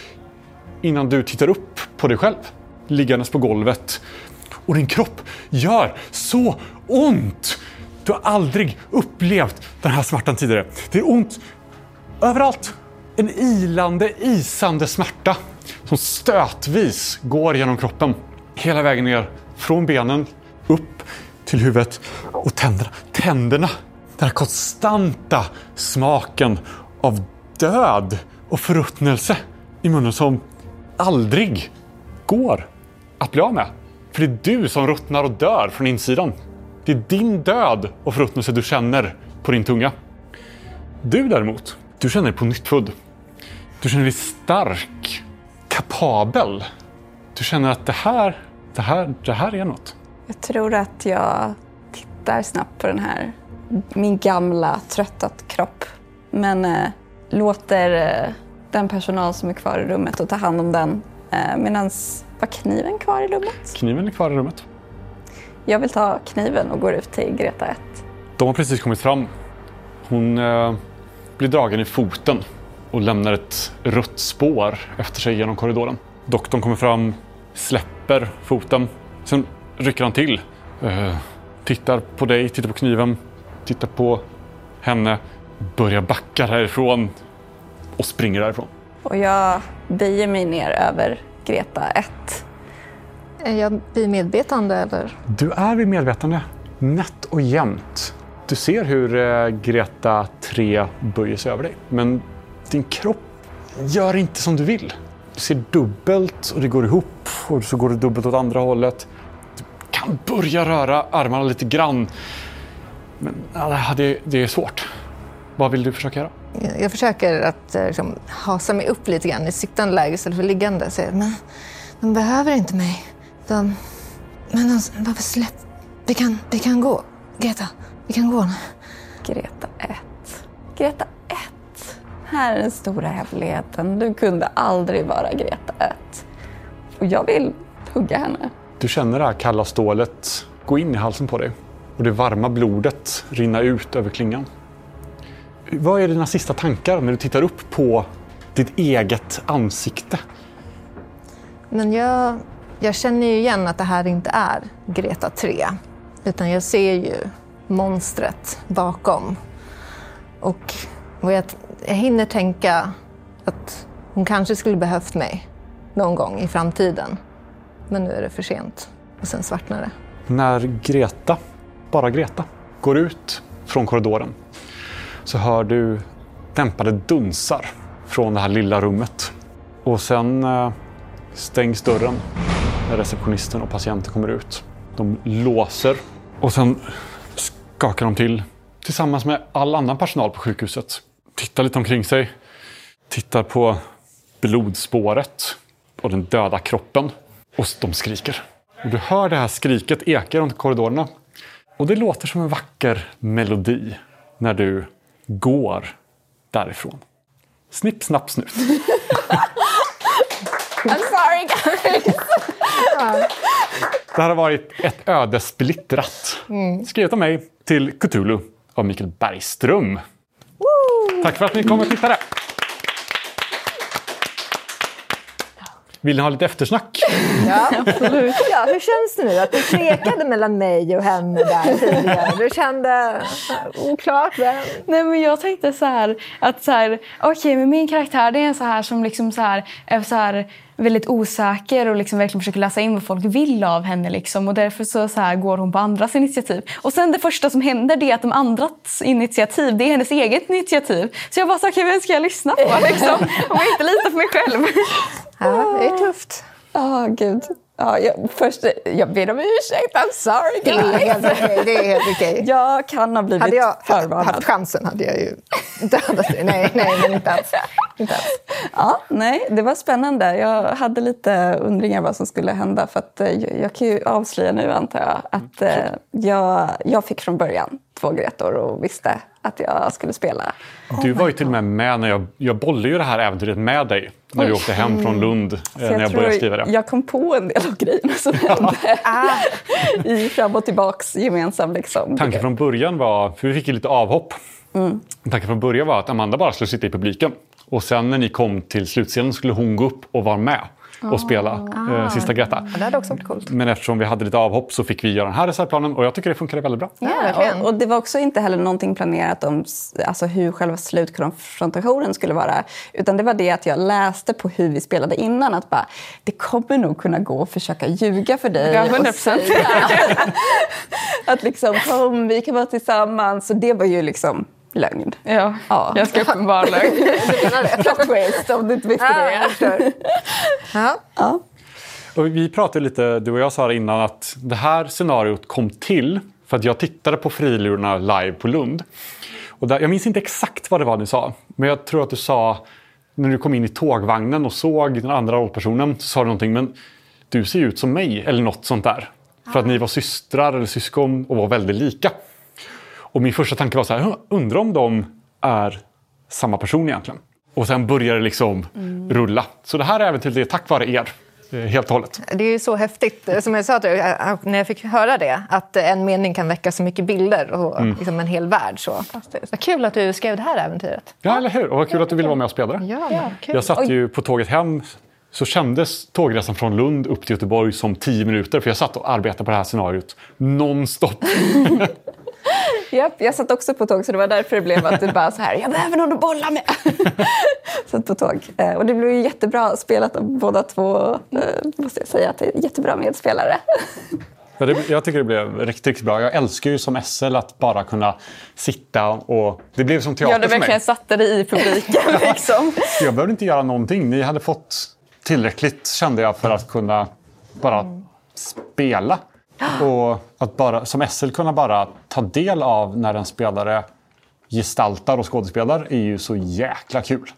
Speaker 1: Innan du tittar upp på dig själv, liggandes på golvet. Och din kropp gör så ont! Du har aldrig upplevt den här smärtan tidigare. Det är ont överallt. En ilande, isande smärta som stötvis går genom kroppen. Hela vägen ner, från benen, upp till huvudet och tänderna. Tänderna, den här konstanta smaken av död och förruttnelse i munnen som aldrig går att bli av med. För det är du som ruttnar och dör från insidan. Det är din död och förruttnelse du känner på din tunga. Du däremot, du känner dig på nyttfödd. Du känner dig stark, kapabel. Du känner att det här, det här, det här är något.
Speaker 2: Jag tror att jag tittar snabbt på den här, min gamla trötta kropp. Men eh, låter eh, den personal som är kvar i rummet och ta hand om den. Eh, Medan var kniven kvar i rummet?
Speaker 1: Kniven är kvar i rummet.
Speaker 2: Jag vill ta kniven och går ut till Greta ett.
Speaker 1: De har precis kommit fram. Hon eh, blir dragen i foten och lämnar ett rött spår efter sig genom korridoren. Doktorn kommer fram, släpper foten. Sen rycker han till. Eh, tittar på dig, tittar på kniven, tittar på henne. Börjar backa härifrån och springer därifrån.
Speaker 2: Och jag böjer mig ner över Greta ett.
Speaker 3: Är jag vid medvetande eller?
Speaker 1: Du är vid medvetande, nätt och jämnt. Du ser hur eh, Greta tre böjer sig över dig. Men din kropp gör inte som du vill. Du ser dubbelt och det går ihop och så går det dubbelt åt andra hållet. Du kan börja röra armarna lite grann. Men ja, det, det är svårt. Vad vill du försöka göra?
Speaker 3: Jag försöker att liksom, hasa mig upp lite grann i sittande läge istället för liggande. Så, men de behöver inte mig. De, men de, varför släpp? Vi kan, vi kan gå. Greta, vi kan gå.
Speaker 2: Greta ett. Greta ett. Här är den stora hemligheten. Du kunde aldrig vara Greta ett. Och jag vill hugga henne.
Speaker 1: Du känner det här kalla stålet gå in i halsen på dig. Och det varma blodet rinna ut över klingan. Vad är dina sista tankar när du tittar upp på ditt eget ansikte?
Speaker 3: Men jag, jag känner ju igen att det här inte är Greta tre. Utan jag ser ju monstret bakom. Och, och jag, jag hinner tänka att hon kanske skulle behövt mig någon gång i framtiden. Men nu är det för sent. Och sen svartnar det.
Speaker 1: När Greta, bara Greta, går ut från korridoren så hör du dämpade dunsar från det här lilla rummet. Och sen eh, stängs dörren när receptionisten och patienten kommer ut. De låser och sen skakar de till tillsammans med all annan personal på sjukhuset. Tittar lite omkring sig. Tittar på blodspåret och den döda kroppen. Och de skriker. Och du hör det här skriket eka runt korridorerna. Och det låter som en vacker melodi när du går därifrån. Snipp, snapp, snut.
Speaker 2: I'm sorry guys.
Speaker 1: Det här har varit ett öde splittrat. Mm. Skrivet av mig till Cthulhu av Mikael Bergström. Woo! Tack för att ni kom och tittade. Vill ni ha lite eftersnack?
Speaker 3: Ja, absolut. Ja, hur känns det nu att du tvekade mellan mig och henne där tidigare? Du kände oklart vem?
Speaker 4: Nej, men jag tänkte så här att så här, okej, okay, men min karaktär det är en så här som liksom så här är så här väldigt osäker och liksom verkligen försöker läsa in vad folk vill av henne liksom, och därför så, så här går hon på andras initiativ. Och sen det första som händer det är att de andras initiativ, det är hennes eget initiativ. Så jag bara så okej, okay, vem ska jag lyssna på liksom? Om jag inte litar på mig själv.
Speaker 3: Ja, det är tufft.
Speaker 2: Ja, oh, gud. Ja, jag, först, jag ber om ursäkt, I'm sorry
Speaker 3: Det är
Speaker 2: guys.
Speaker 3: helt okej. Det är helt okej.
Speaker 2: Jag kan ha blivit
Speaker 3: Hade jag
Speaker 2: förvarnad.
Speaker 3: haft chansen hade jag ju dödat dig. Nej, nej, men inte alls. Inte alls.
Speaker 2: Ja, nej, det var spännande. Jag hade lite undringar vad som skulle hända. För att, eh, jag, jag kan ju avslöja nu, antar jag, att eh, jag, jag fick från början två Gretor och visste att jag skulle spela.
Speaker 1: Du var ju till och med med när jag, jag bollade ju det här äventyret med dig när vi åkte hem från Lund eh,
Speaker 2: Så
Speaker 1: när jag
Speaker 2: jag
Speaker 1: började
Speaker 2: tror
Speaker 1: skriva det.
Speaker 2: jag kom på en del av grejerna som hände i fram och tillbaks gemensam. Liksom.
Speaker 1: Tanken från början var, för vi fick ju lite avhopp. Mm. Tanken från början var att Amanda bara skulle sitta i publiken. Och sen när ni kom till slutscenen skulle hon gå upp och vara med och oh. spela eh, Sista Greta.
Speaker 3: Ja, det hade också varit coolt.
Speaker 1: Men eftersom vi hade lite avhopp så fick vi göra den här reservplanen och jag tycker det funkade väldigt bra.
Speaker 2: Ja, och, och det var också inte heller någonting planerat om alltså, hur själva slutkonfrontationen skulle vara. Utan det var det att jag läste på hur vi spelade innan. Att bara, det kommer nog kunna gå att försöka ljuga för dig.
Speaker 4: Ja, hundra procent.
Speaker 2: Och säga att liksom, kom, vi kan vara tillsammans. Så det var ju liksom lögn.
Speaker 4: Ja,
Speaker 2: ja.
Speaker 4: ganska uppenbar lögn.
Speaker 2: Plot twist, om du inte visste det.
Speaker 3: Ja.
Speaker 2: Ja.
Speaker 1: Och vi pratade lite, du och jag sa innan, att det här scenariot kom till för att jag tittade på Frilurarna live på Lund. Och där, jag minns inte exakt vad det var ni sa, men jag tror att du sa, när du kom in i tågvagnen och såg den andra rollpersonen, så sa du någonting, men du ser ut som mig, eller något sånt där. För att ni var systrar eller syskon och var väldigt lika. Och min första tanke var så här, undrar om de är samma person egentligen. Och sen började det liksom mm. rulla. Så det här äventyret är tack vare er, helt och hållet.
Speaker 3: Det är ju så häftigt, som jag sa till dig, när jag fick höra det, att en mening kan väcka så mycket bilder och mm. liksom en hel värld. Så. Vad kul att du skrev det här äventyret.
Speaker 1: Ja, eller hur? Och vad kul att du ville vara med och spela det.
Speaker 3: Ja, ja, kul.
Speaker 1: Jag satt ju på tåget hem, så kändes tågresan från Lund upp till Göteborg som tio minuter. För jag satt och arbetade på det här scenariot nonstop.
Speaker 2: Japp, jag satt också på tåg, så det var därför det blev att det bara så här, jag behöver någon att bolla med. Satt på tåg. Och det blev ju jättebra spelat av båda två, måste jag säga, att det är jättebra medspelare.
Speaker 1: Ja, det, jag tycker det blev riktigt, riktigt bra. Jag älskar ju som S L att bara kunna sitta och... Det blev som teater för mig.
Speaker 2: Ja, det verkligen satte dig i publiken liksom.
Speaker 1: Jag behövde inte göra någonting. Ni hade fått tillräckligt, kände jag, för att kunna bara mm. spela. Och att bara, som S L kunna bara ta del av när en spelare gestaltar och skådespelar är ju så jäkla kul.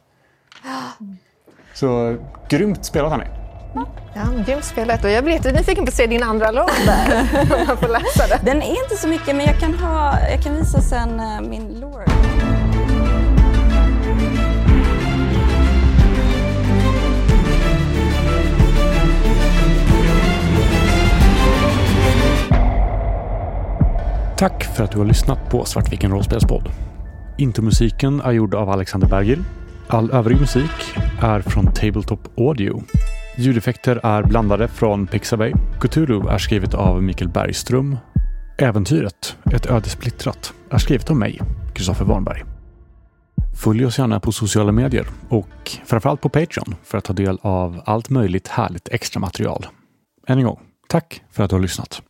Speaker 1: Så grymt spelat, hörni.
Speaker 3: Ja, grymt spelat. Och jag blir lite nyfiken på att se din andra låt där. Om man får läsa det.
Speaker 2: Den är inte så mycket, men jag kan, ha, jag kan visa sen uh, min lore.
Speaker 1: Tack för att du har lyssnat på Svartviken rollspelspodd. Intromusiken är gjord av Alexander Bergil. All övrig musik är från Tabletop Audio. Ljudeffekter är blandade från Pixabay. Cthulhu är skrivet av Mikael Bergström. Äventyret, ett öde splittrat, är skrivet av mig, Kristoffer Warnberg. Följ oss gärna på sociala medier och framförallt på Patreon för att ta del av allt möjligt härligt extra material. Än en gång, tack för att du har lyssnat.